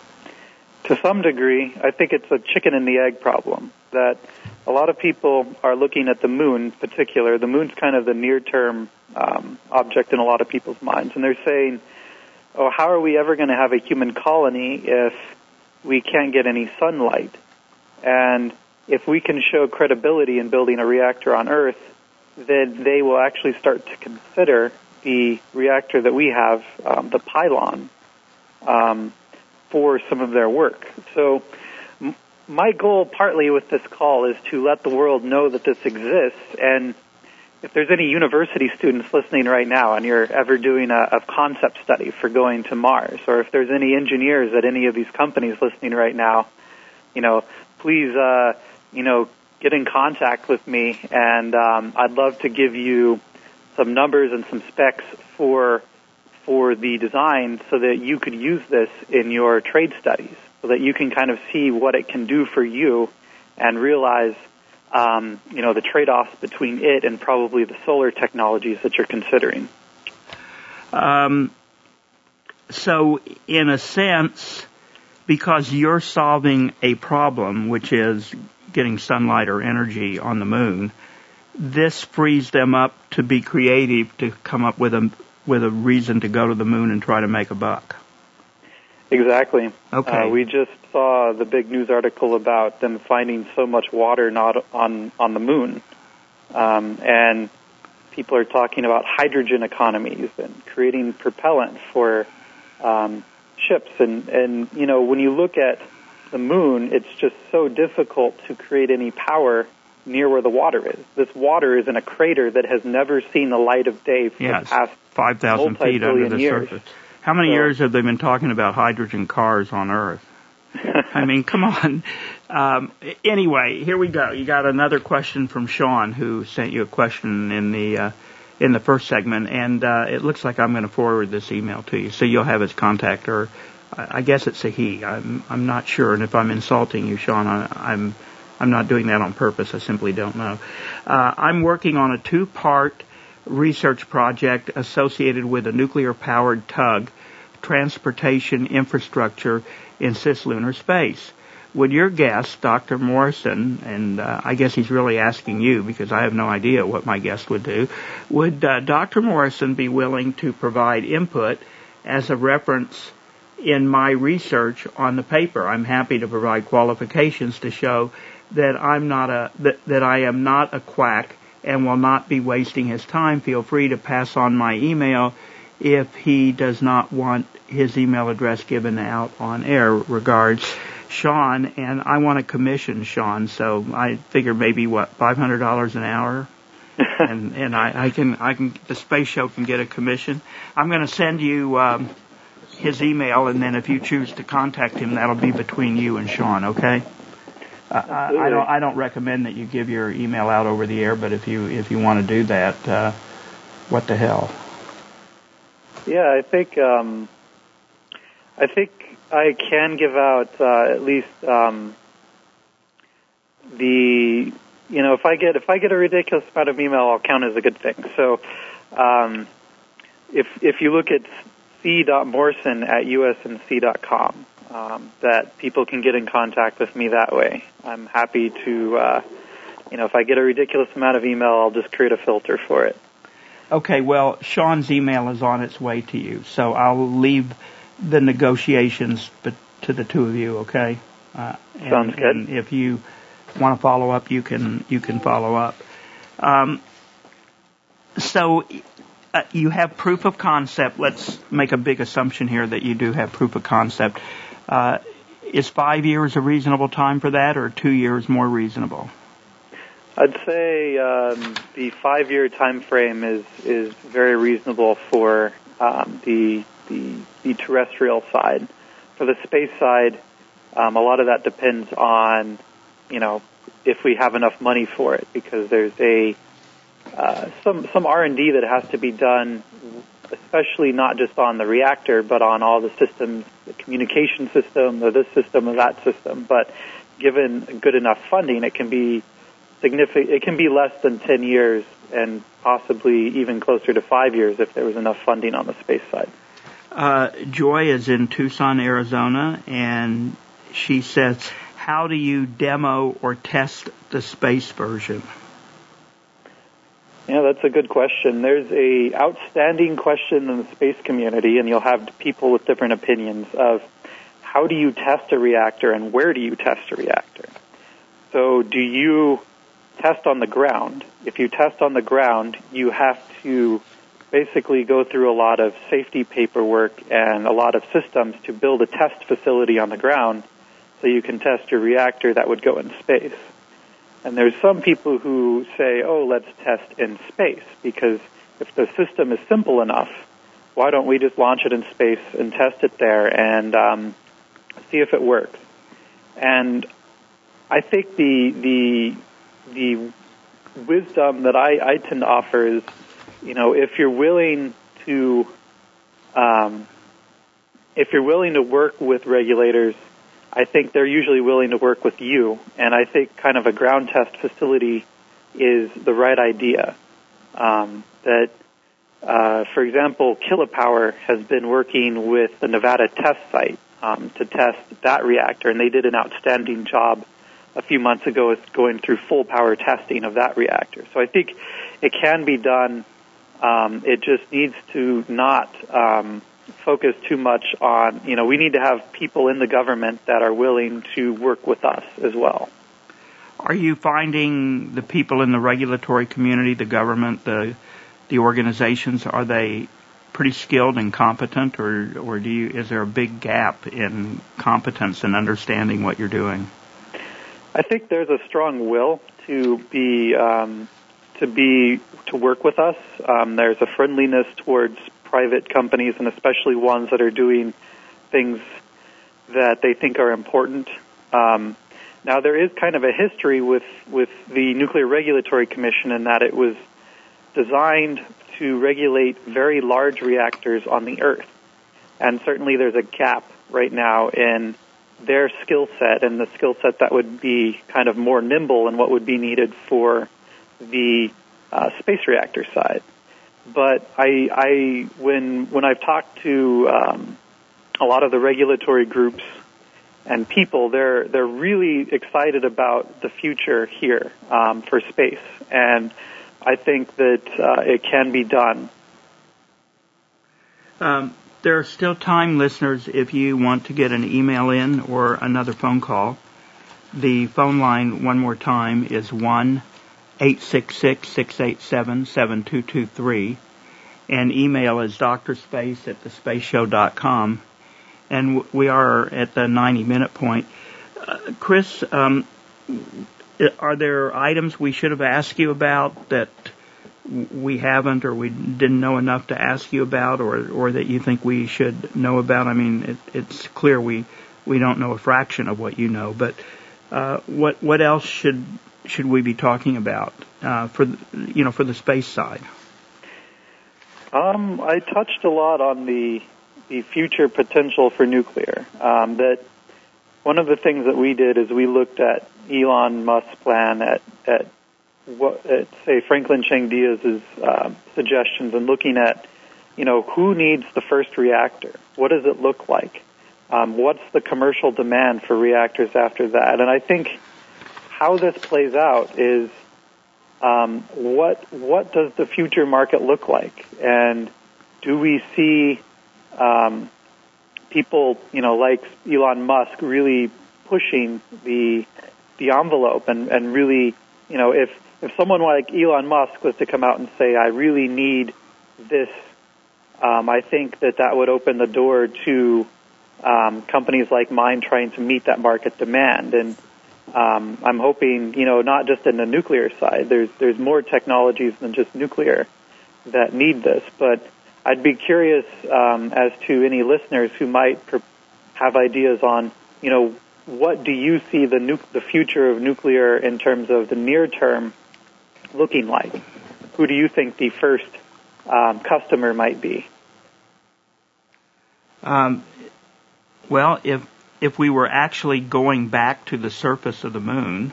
To some degree, I think it's a chicken and the egg problem, that a lot of people are looking at the moon in particular. The moon's kind of the near-term um, object in a lot of people's minds, and they're saying, oh, how are we ever going to have a human colony if we can't get any sunlight? And if we can show credibility in building a reactor on Earth, then they will actually start to consider the reactor that we have, um, the pylon, um, for some of their work. So m- my goal partly with this call is to let the world know that this exists, and if there's any university students listening right now and you're ever doing a, a concept study for going to Mars, or if there's any engineers at any of these companies listening right now, you know, please, uh, you know, get in contact with me, and um, I'd love to give you some numbers and some specs for for the design so that you could use this in your trade studies, so that you can kind of see what it can do for you and realize Um, you know, the trade-offs between it and probably the solar technologies that you're considering. Um, so, in a sense, because you're solving a problem, which is getting sunlight or energy on the moon, this frees them up to be creative, to come up with a with a reason to go to the moon and try to make a buck. Exactly. Okay. Uh, we just saw the big news article about them finding so much water not on on the moon, um, and people are talking about hydrogen economies and creating propellant for um, ships. And and you know, when you look at the moon, it's just so difficult to create any power near where the water is. This water is in a crater that has never seen the light of day for yes, the past five thousand feet under the years. surface. How many so, years have they been talking about hydrogen cars on Earth? I mean, come on. Um, anyway, here we go. You got another question from Sean, who sent you a question in the uh, in the first segment, and uh, it looks like I'm going to forward this email to you, so you'll have his contact, or I guess it's a he. I'm I'm not sure, and if I'm insulting you, Sean, I, I'm I'm not doing that on purpose. I simply don't know. Uh, I'm working on a two-part research project associated with a nuclear-powered tug transportation infrastructure in cislunar space. Would your guest, Doctor Morrison, and uh, I guess he's really asking you because I have no idea what my guest would do, would uh, Doctor Morrison be willing to provide input as a reference in my research on the paper? I'm happy to provide qualifications to show that I'm not a that, that I am not a quack and will not be wasting his time. Feel free to pass on my email if he does not want his email address given out on air. Regards, Sean, and I want to commission Sean, so I figure maybe what five hundred dollars an hour, and and I, I can I can the space show can get a commission. I'm going to send you um, his email, and then if you choose to contact him, that'll be between you and Sean. Okay. Uh, I, I don't I don't recommend that you give your email out over the air, but if you if you want to do that, uh, what the hell? Yeah, I think um, I think I can give out uh, at least um, the you know if I get if I get a ridiculous amount of email, I'll count as a good thing. So um, if if you look at c dot morrison at u s n c dot com, um, that people can get in contact with me that way. I'm happy to uh, you know if I get a ridiculous amount of email, I'll just create a filter for it. Okay, well, Sean's email is on its way to you, so I'll leave the negotiations to the two of you, okay? Uh, and, Sounds good. And if you want to follow up, you can you can follow up. Um, so uh, you have proof of concept. Let's make a big assumption here that you do have proof of concept. Uh, is five years a reasonable time for that, or two years more reasonable? I'd say um, the five-year time frame is is very reasonable for um, the, the the terrestrial side. For the space side, um, a lot of that depends on, you know, if we have enough money for it, because there's a uh, some some R and D that has to be done, especially not just on the reactor, but on all the systems, the communication system, or this system, or that system. But given good enough funding, it can be significant. It can be less than ten years, and possibly even closer to five years if there was enough funding on the space side. Uh, Joy is in Tucson, Arizona, and she says, how do you demo or test the space version? Yeah, that's a good question. There's a outstanding question in the space community, and you'll have people with different opinions of how do you test a reactor and where do you test a reactor? So do you test on the ground? If you test on the ground, you have to basically go through a lot of safety paperwork and a lot of systems to build a test facility on the ground so you can test your reactor that would go in space. And there's some people who say, oh, let's test in space, because if the system is simple enough, why don't we just launch it in space and test it there and um, see if it works? And I think the the the wisdom that I, I tend to offer is, you know, if you're willing to, um, if you're willing to work with regulators, I think they're usually willing to work with you. And I think kind of a ground test facility is the right idea. Um, that, uh, for example, Kilopower has been working with the Nevada test site um, to test that reactor, and they did an outstanding job a few months ago with going through full power testing of that reactor. So I think it can be done. Um, it just needs to not um, focus too much on, you know, we need to have people in the government that are willing to work with us as well. Are you finding the people in the regulatory community, the government, the the organizations, are they pretty skilled and competent, or or do you is there a big gap in competence and understanding what you're doing? I think there's a strong will to be um, to be to work with us. Um, there's a friendliness towards private companies, and especially ones that are doing things that they think are important. Um, now, there is kind of a history with, with the Nuclear Regulatory Commission in that it was designed to regulate very large reactors on the Earth. And certainly there's a gap right now in their skill set and the skill set that would be kind of more nimble and what would be needed for the uh, space reactor side. But I, I when when I've talked to um, a lot of the regulatory groups and people, they're they're really excited about the future here um, for space, and I think that uh, it can be done. Um, there are still time, listeners, if you want to get an email in or another phone call. The phone line, one more time, is one eight six six, six eight seven, seven two two three, and email is doctorspace at the space show dot com. And we are at the ninety-minute point. Uh, Chris, um, are there items we should have asked you about that we haven't or we didn't know enough to ask you about, or, or that you think we should know about? I mean, it, it's clear we, we don't know a fraction of what you know, but uh, what what else should should we be talking about uh, for the, you know for the space side? Um, I touched a lot on the the future potential for nuclear. Um, that one of the things that we did is we looked at Elon Musk's plan, at at what at, say Franklin Chang Diaz's uh, suggestions, and looking at you know who needs the first reactor, what does it look like, um, what's the commercial demand for reactors after that, and I think how this plays out is um, what what does the future market look like, and do we see Um, people, you know, like Elon Musk really pushing the the envelope and, and really, you know, if, if someone like Elon Musk was to come out and say, I really need this, um, I think that that would open the door to um, companies like mine trying to meet that market demand. And um, I'm hoping, you know, not just in the nuclear side, there's there's more technologies than just nuclear that need this, but I'd be curious um, as to any listeners who might per- have ideas on, you know, what do you see the nu- the future of nuclear in terms of the near term looking like? Who do you think the first um, customer might be? Um, well, if if we were actually going back to the surface of the moon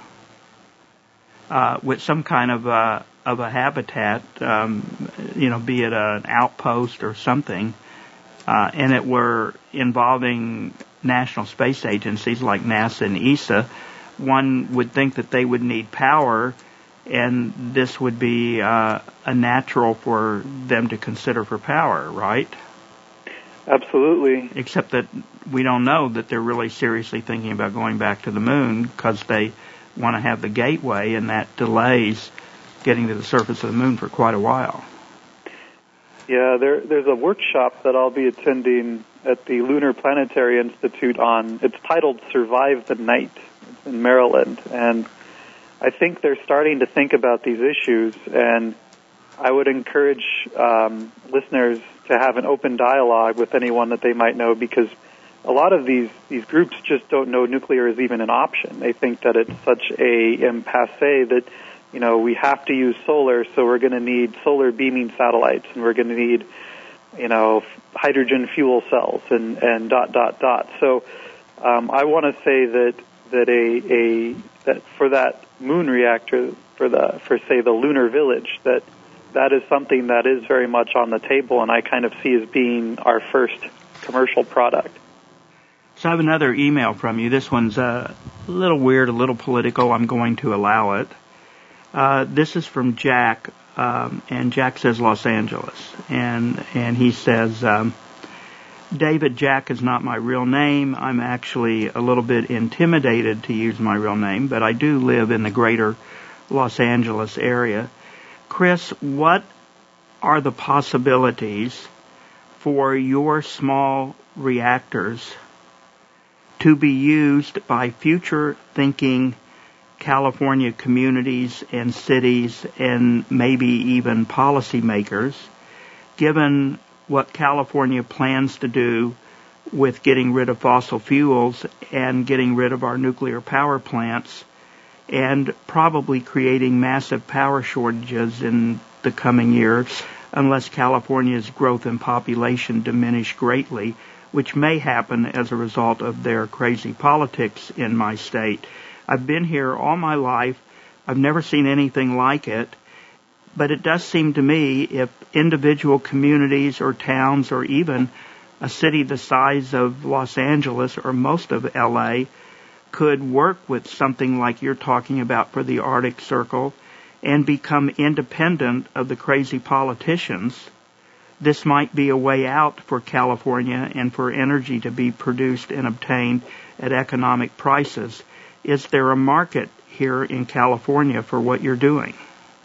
uh, with some kind of uh, of a habitat, um, you know, be it an outpost or something, uh, and it were involving national space agencies like NASA and E S A, one would think that they would need power, and this would be uh, a natural for them to consider for power, right? Absolutely. Except that we don't know that they're really seriously thinking about going back to the moon because they want to have the gateway, and that delays getting to the surface of the moon for quite a while. Yeah, there, there's a workshop that I'll be attending at the Lunar Planetary Institute on, it's titled Survive the Night. It's in Maryland, and I think they're starting to think about these issues, and I would encourage um, listeners to have an open dialogue with anyone that they might know, because a lot of these, these groups just don't know nuclear is even an option. They think that it's such a impasse that, you know, we have to use solar, so we're going to need solar beaming satellites, and we're going to need, you know, hydrogen fuel cells, and, and dot, dot, dot. So um, I want to say that that a, a that for that moon reactor, for the for say the lunar village, that that is something that is very much on the table, and I kind of see as being our first commercial product. So I have another email from you. This one's a little weird, a little political. I'm going to allow it. Uh, this is from Jack, um, and Jack says Los Angeles, and and he says, um, David, Jack is not my real name. I'm actually a little bit intimidated to use my real name, but I do live in the greater Los Angeles area. Chris, what are the possibilities for your small reactors to be used by future-thinking California communities and cities and maybe even policymakers, given what California plans to do with getting rid of fossil fuels and getting rid of our nuclear power plants, and probably creating massive power shortages in the coming years unless California's growth in population diminish greatly, which may happen as a result of their crazy politics in my state. I've been here all my life. I've never seen anything like it. But it does seem to me if individual communities or towns or even a city the size of Los Angeles or most of L A could work with something like you're talking about for the Arctic Circle and become independent of the crazy politicians, this might be a way out for California and for energy to be produced and obtained at economic prices. Is there a market here in California for what you're doing?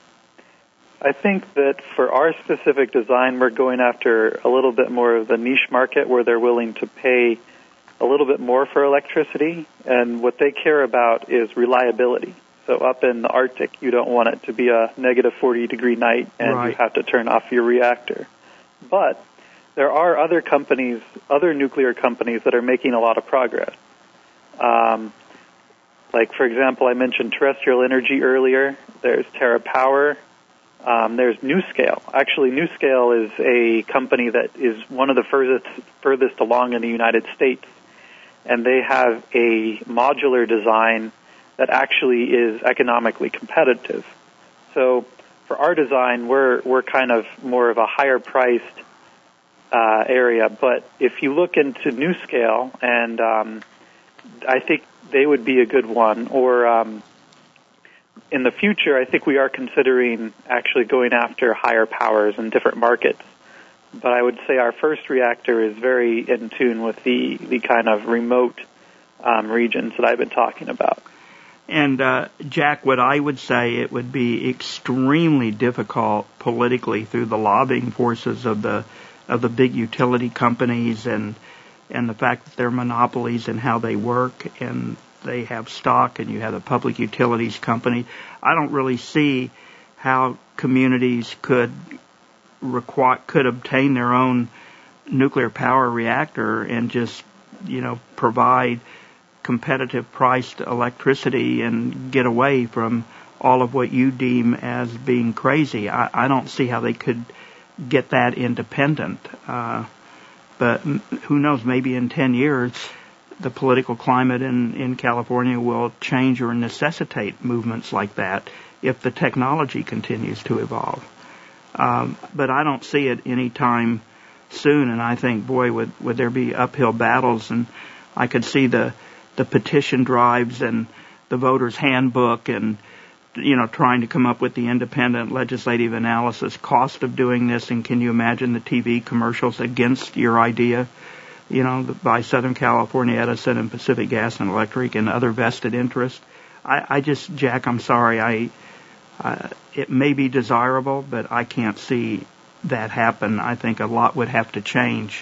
I think that for our specific design, we're going after a little bit more of the niche market where they're willing to pay a little bit more for electricity, and what they care about is reliability. So up in the Arctic, you don't want it to be a negative forty degree night and right. you have to turn off your reactor. But there are other companies, other nuclear companies that are making a lot of progress. Um, like, for example, I mentioned Terrestrial Energy earlier. There's TerraPower. Um, there's NuScale. Actually, NuScale is a company that is one of the furthest, furthest along in the United States, and they have a modular design that actually is economically competitive. So for our design, we're we're kind of more of a higher priced uh, area. But if you look into NuScale, and um, I think they would be a good one, or um, in the future, I think we are considering actually going after higher powers in different markets. But I would say our first reactor is very in tune with the, the kind of remote um, regions that I've been talking about. And, uh, Jack, what I would say, it would be extremely difficult politically through the lobbying forces of the of the big utility companies and and the fact that they're monopolies and how they work, and they have stock, and you have a public utilities company. I don't really see how communities could require, could obtain their own nuclear power reactor and just, you know, provide competitive priced electricity and get away from all of what you deem as being crazy. I, I don't see how they could get that independent. Uh, but who knows, maybe in ten years, the political climate in, in California will change or necessitate movements like that if the technology continues to evolve. Um, but I don't see it any time soon, and I think, boy, would, would there be uphill battles, and I could see the, the petition drives and the voters' handbook and, you know, trying to come up with the independent legislative analysis cost of doing this, and can you imagine the T V commercials against your idea? You know, by Southern California Edison and Pacific Gas and Electric and other vested interests. I, I just, Jack, I'm sorry. I, uh, it may be desirable, but I can't see that happen. I think a lot would have to change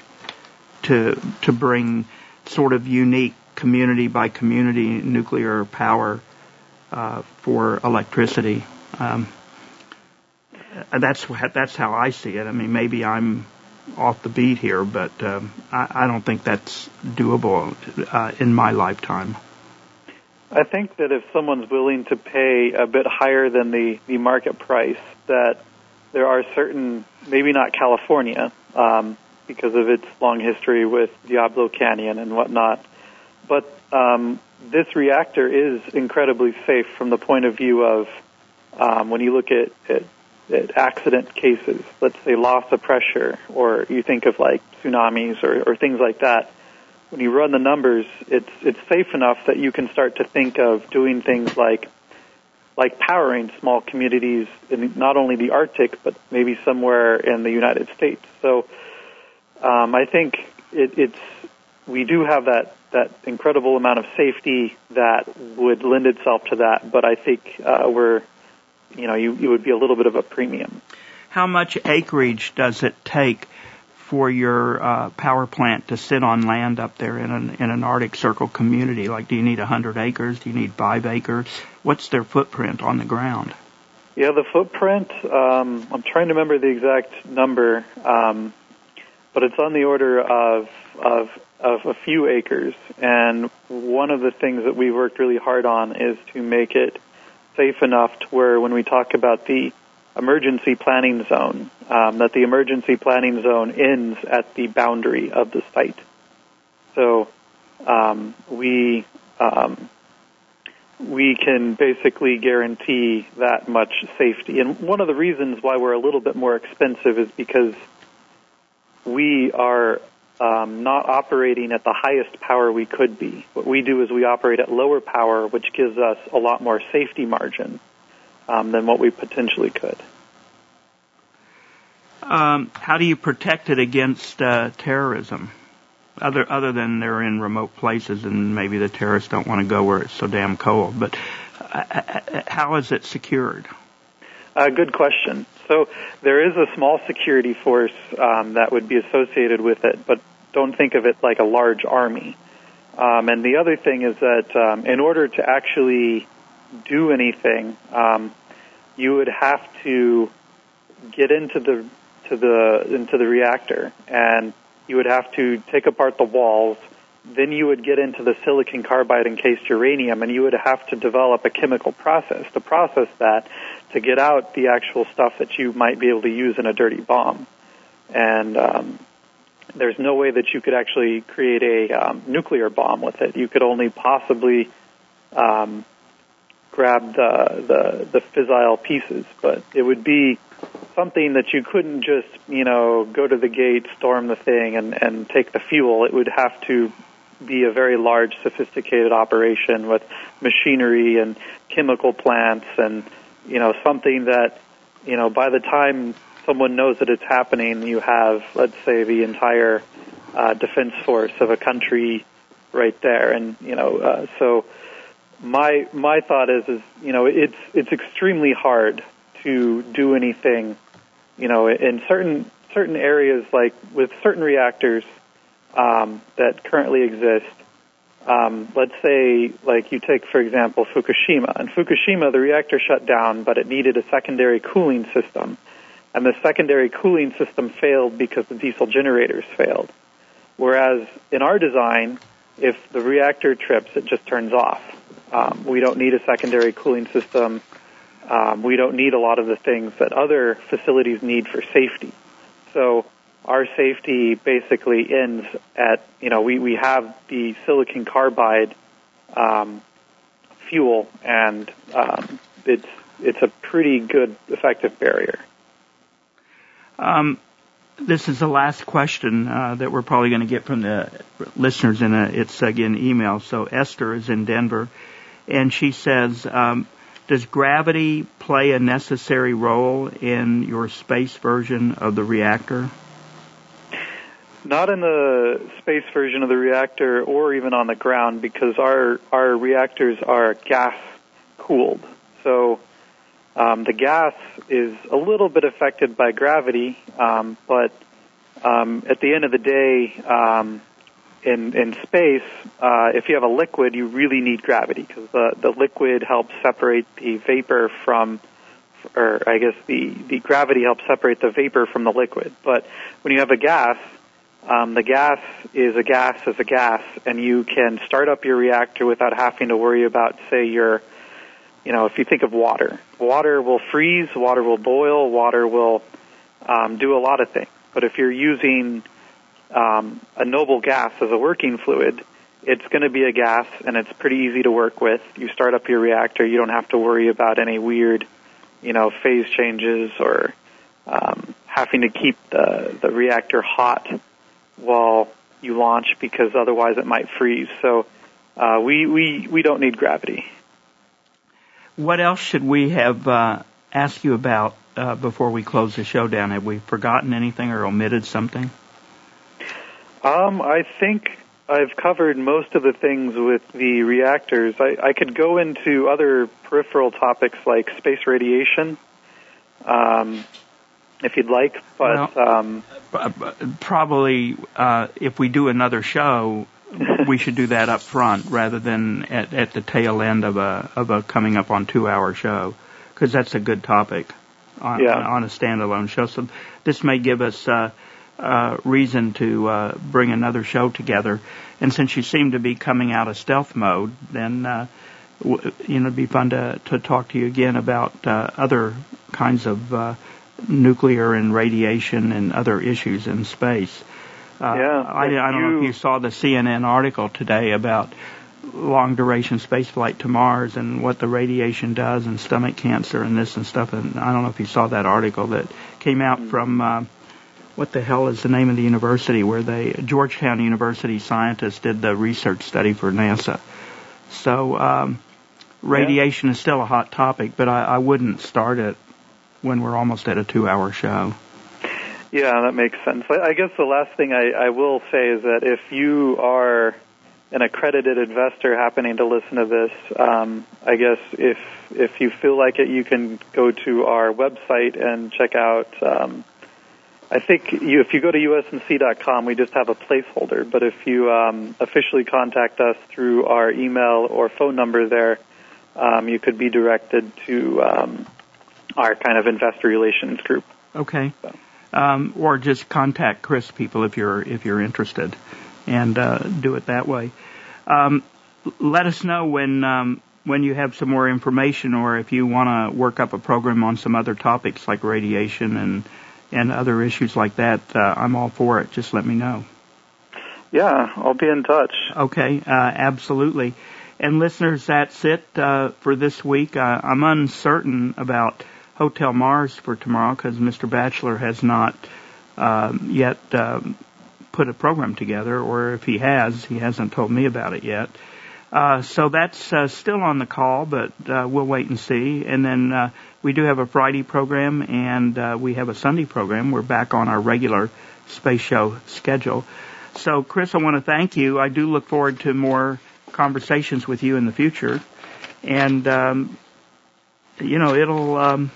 to to bring sort of unique community by community nuclear power uh, for electricity. Um, that's that's how I see it. I mean, maybe I'm off the beat here, but um, I, I don't think that's doable uh, in my lifetime. I think that if someone's willing to pay a bit higher than the, the market price, that there are certain, maybe not California, um, because of its long history with Diablo Canyon and whatnot, but um, this reactor is incredibly safe from the point of view of um, when you look at, at accident cases, let's say loss of pressure, or you think of like tsunamis or, or things like that. When you run the numbers, it's it's safe enough that you can start to think of doing things like like powering small communities in not only the Arctic, but maybe somewhere in the United States. So um, I think it, it's we do have that, that incredible amount of safety that would lend itself to that, but I think uh, we're you know, you, you would be a little bit of a premium. How much acreage does it take for your uh, power plant to sit on land up there in an, in an Arctic Circle community? Like, do you need one hundred acres? Do you need five acres? What's their footprint on the ground? Yeah, the footprint, um, I'm trying to remember the exact number, um, but it's on the order of of of a few acres. And one of the things that we worked really hard on is to make it safe enough to where when we talk about the emergency planning zone, um, that the emergency planning zone ends at the boundary of the site. So um, we um, we can basically guarantee that much safety. And one of the reasons why we're a little bit more expensive is because we are um, not operating at the highest power we could be. What we do is we operate at lower power, which gives us a lot more safety margin um, than what we potentially could. Um, how do you protect it against uh, terrorism? Other other than they're in remote places and maybe the terrorists don't want to go where it's so damn cold. But uh, how is it secured? Uh, good question. So there is a small security force um, that would be associated with it, but don't think of it like a large army. Um, and the other thing is that um, in order to actually do anything, um, you would have to get into the to the into the reactor, and you would have to take apart the walls. Then you would get into the silicon carbide encased uranium, and you would have to develop a chemical process to process that to get out the actual stuff that you might be able to use in a dirty bomb. And um, there's no way that you could actually create a um, nuclear bomb with it. You could only possibly um, grab the, the the fissile pieces, but it would be something that you couldn't just, you know, go to the gate, storm the thing, and, and take the fuel. It would have to be a very large, sophisticated operation with machinery and chemical plants and, you know, something that, you know, by the time someone knows that it's happening, you have, let's say, the entire uh, defense force of a country right there. And, you know, uh, so my my thought is, is, you know, it's it's extremely hard to do anything, you know, in certain certain areas, like with certain reactors um, that currently exist. Um, let's say, like you take, for example, Fukushima. In Fukushima, the reactor shut down, but it needed a secondary cooling system. And the secondary cooling system failed because the diesel generators failed. Whereas in our design, if the reactor trips, it just turns off. Um, we don't need a secondary cooling system. Um, we don't need a lot of the things that other facilities need for safety. So our safety basically ends at, you know, we, we have the silicon carbide um, fuel, and um, it's it's a pretty good, effective barrier. Um, this is the last question uh, that we're probably going to get from the listeners in a, it's, again, email. So Esther is in Denver, and she says, um, does gravity play a necessary role in your space version of the reactor? Not in the space version of the reactor or even on the ground, because our, our reactors are gas-cooled. So um, the gas is a little bit affected by gravity, um, but um, at the end of the day, um, in, in space, uh, if you have a liquid, you really need gravity, because the, the liquid helps separate the vapor from, or I guess the, the gravity helps separate the vapor from the liquid. But when you have a gas, Um, the gas is a gas is a gas, and you can start up your reactor without having to worry about, say, your, you know, if you think of water. Water will freeze, water will boil, water will um, do a lot of things. But if you're using um, a noble gas as a working fluid, it's going to be a gas, and it's pretty easy to work with. You start up your reactor, you don't have to worry about any weird, you know, phase changes or um, having to keep the, the reactor hot while you launch, because otherwise it might freeze. So uh, we, we, we don't need gravity. What else should we have uh, asked you about uh, before we close the show down? Have we forgotten anything or omitted something? Um, I think I've covered most of the things with the reactors. I, I could go into other peripheral topics like space radiation, um, if you'd like, but well, um, probably uh, if we do another show, we should do that up front rather than at, at the tail end of a of a coming up on two hour show, because that's a good topic on, yeah. on a standalone show. So this may give us uh, uh, reason to uh, bring another show together. And since you seem to be coming out of stealth mode, then uh, w- you know it'd be fun to to talk to you again about uh, other kinds of uh, nuclear and radiation and other issues in space. Uh, yeah, I, I don't you, know if you saw the C N N article today about long-duration spaceflight to Mars and what the radiation does and stomach cancer and this and stuff. And I don't know if you saw that article that came out from, uh, what the hell is the name of the university where they, Georgetown University scientists did the research study for NASA. So um, radiation yeah. is still a hot topic, but I, I wouldn't start it when we're almost at a two-hour show. Yeah, that makes sense. I guess the last thing I, I will say is that if you are an accredited investor happening to listen to this, um, I guess if if you feel like it, you can go to our website and check out. Um, I think you, if you go to U S M C dot com, we just have a placeholder. But if you um, officially contact us through our email or phone number there, um, you could be directed to um, our kind of investor relations group. Okay. So. Um, or just contact Chris, people, if you're if you're interested, and uh, do it that way. Um, let us know when um, when you have some more information, or if you want to work up a program on some other topics like radiation and and other issues like that. Uh, I'm all for it. Just let me know. Yeah, I'll be in touch. Okay, uh, absolutely. And listeners, that's it uh, for this week. Uh, I'm uncertain about Hotel Mars for tomorrow because Mister Batchelor has not um, yet um, put a program together, or if he has, he hasn't told me about it yet. Uh, so that's uh, still on the call, but uh, we'll wait and see. And then uh, we do have a Friday program, and uh, we have a Sunday program. We're back on our regular space show schedule. So, Chris, I want to thank you. I do look forward to more conversations with you in the future. And, um, you know, it'll... Um,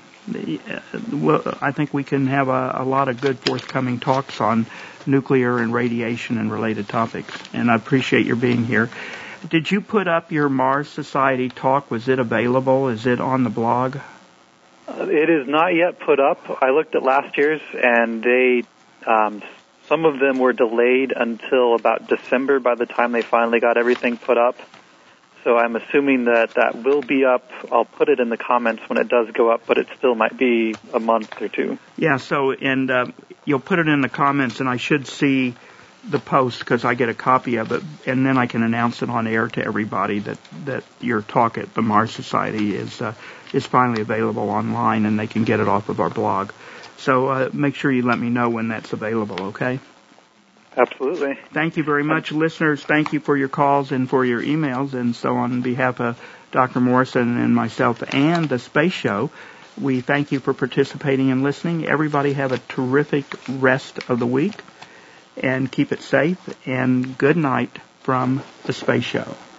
Well, I think we can have a, a lot of good forthcoming talks on nuclear and radiation and related topics. And I appreciate your being here. Did you put up your Mars Society talk? Was it available? Is it on the blog? Uh, it is not yet put up. I looked at last year's, and they, um, some of them were delayed until about December by the time they finally got everything put up. So I'm assuming that that will be up. I'll put it in the comments when it does go up, but it still might be a month or two. Yeah, so, and uh, you'll put it in the comments, and I should see the post because I get a copy of it, and then I can announce it on air to everybody that, that your talk at the Mars Society is uh, is finally available online, and they can get it off of our blog. So uh, make sure you let me know when that's available, okay? Absolutely. Thank you very much, listeners. Thank you for your calls and for your emails. And so on behalf of Doctor Morrison and myself and the Space Show, we thank you for participating and listening. Everybody have a terrific rest of the week and keep it safe. And good night from the Space Show.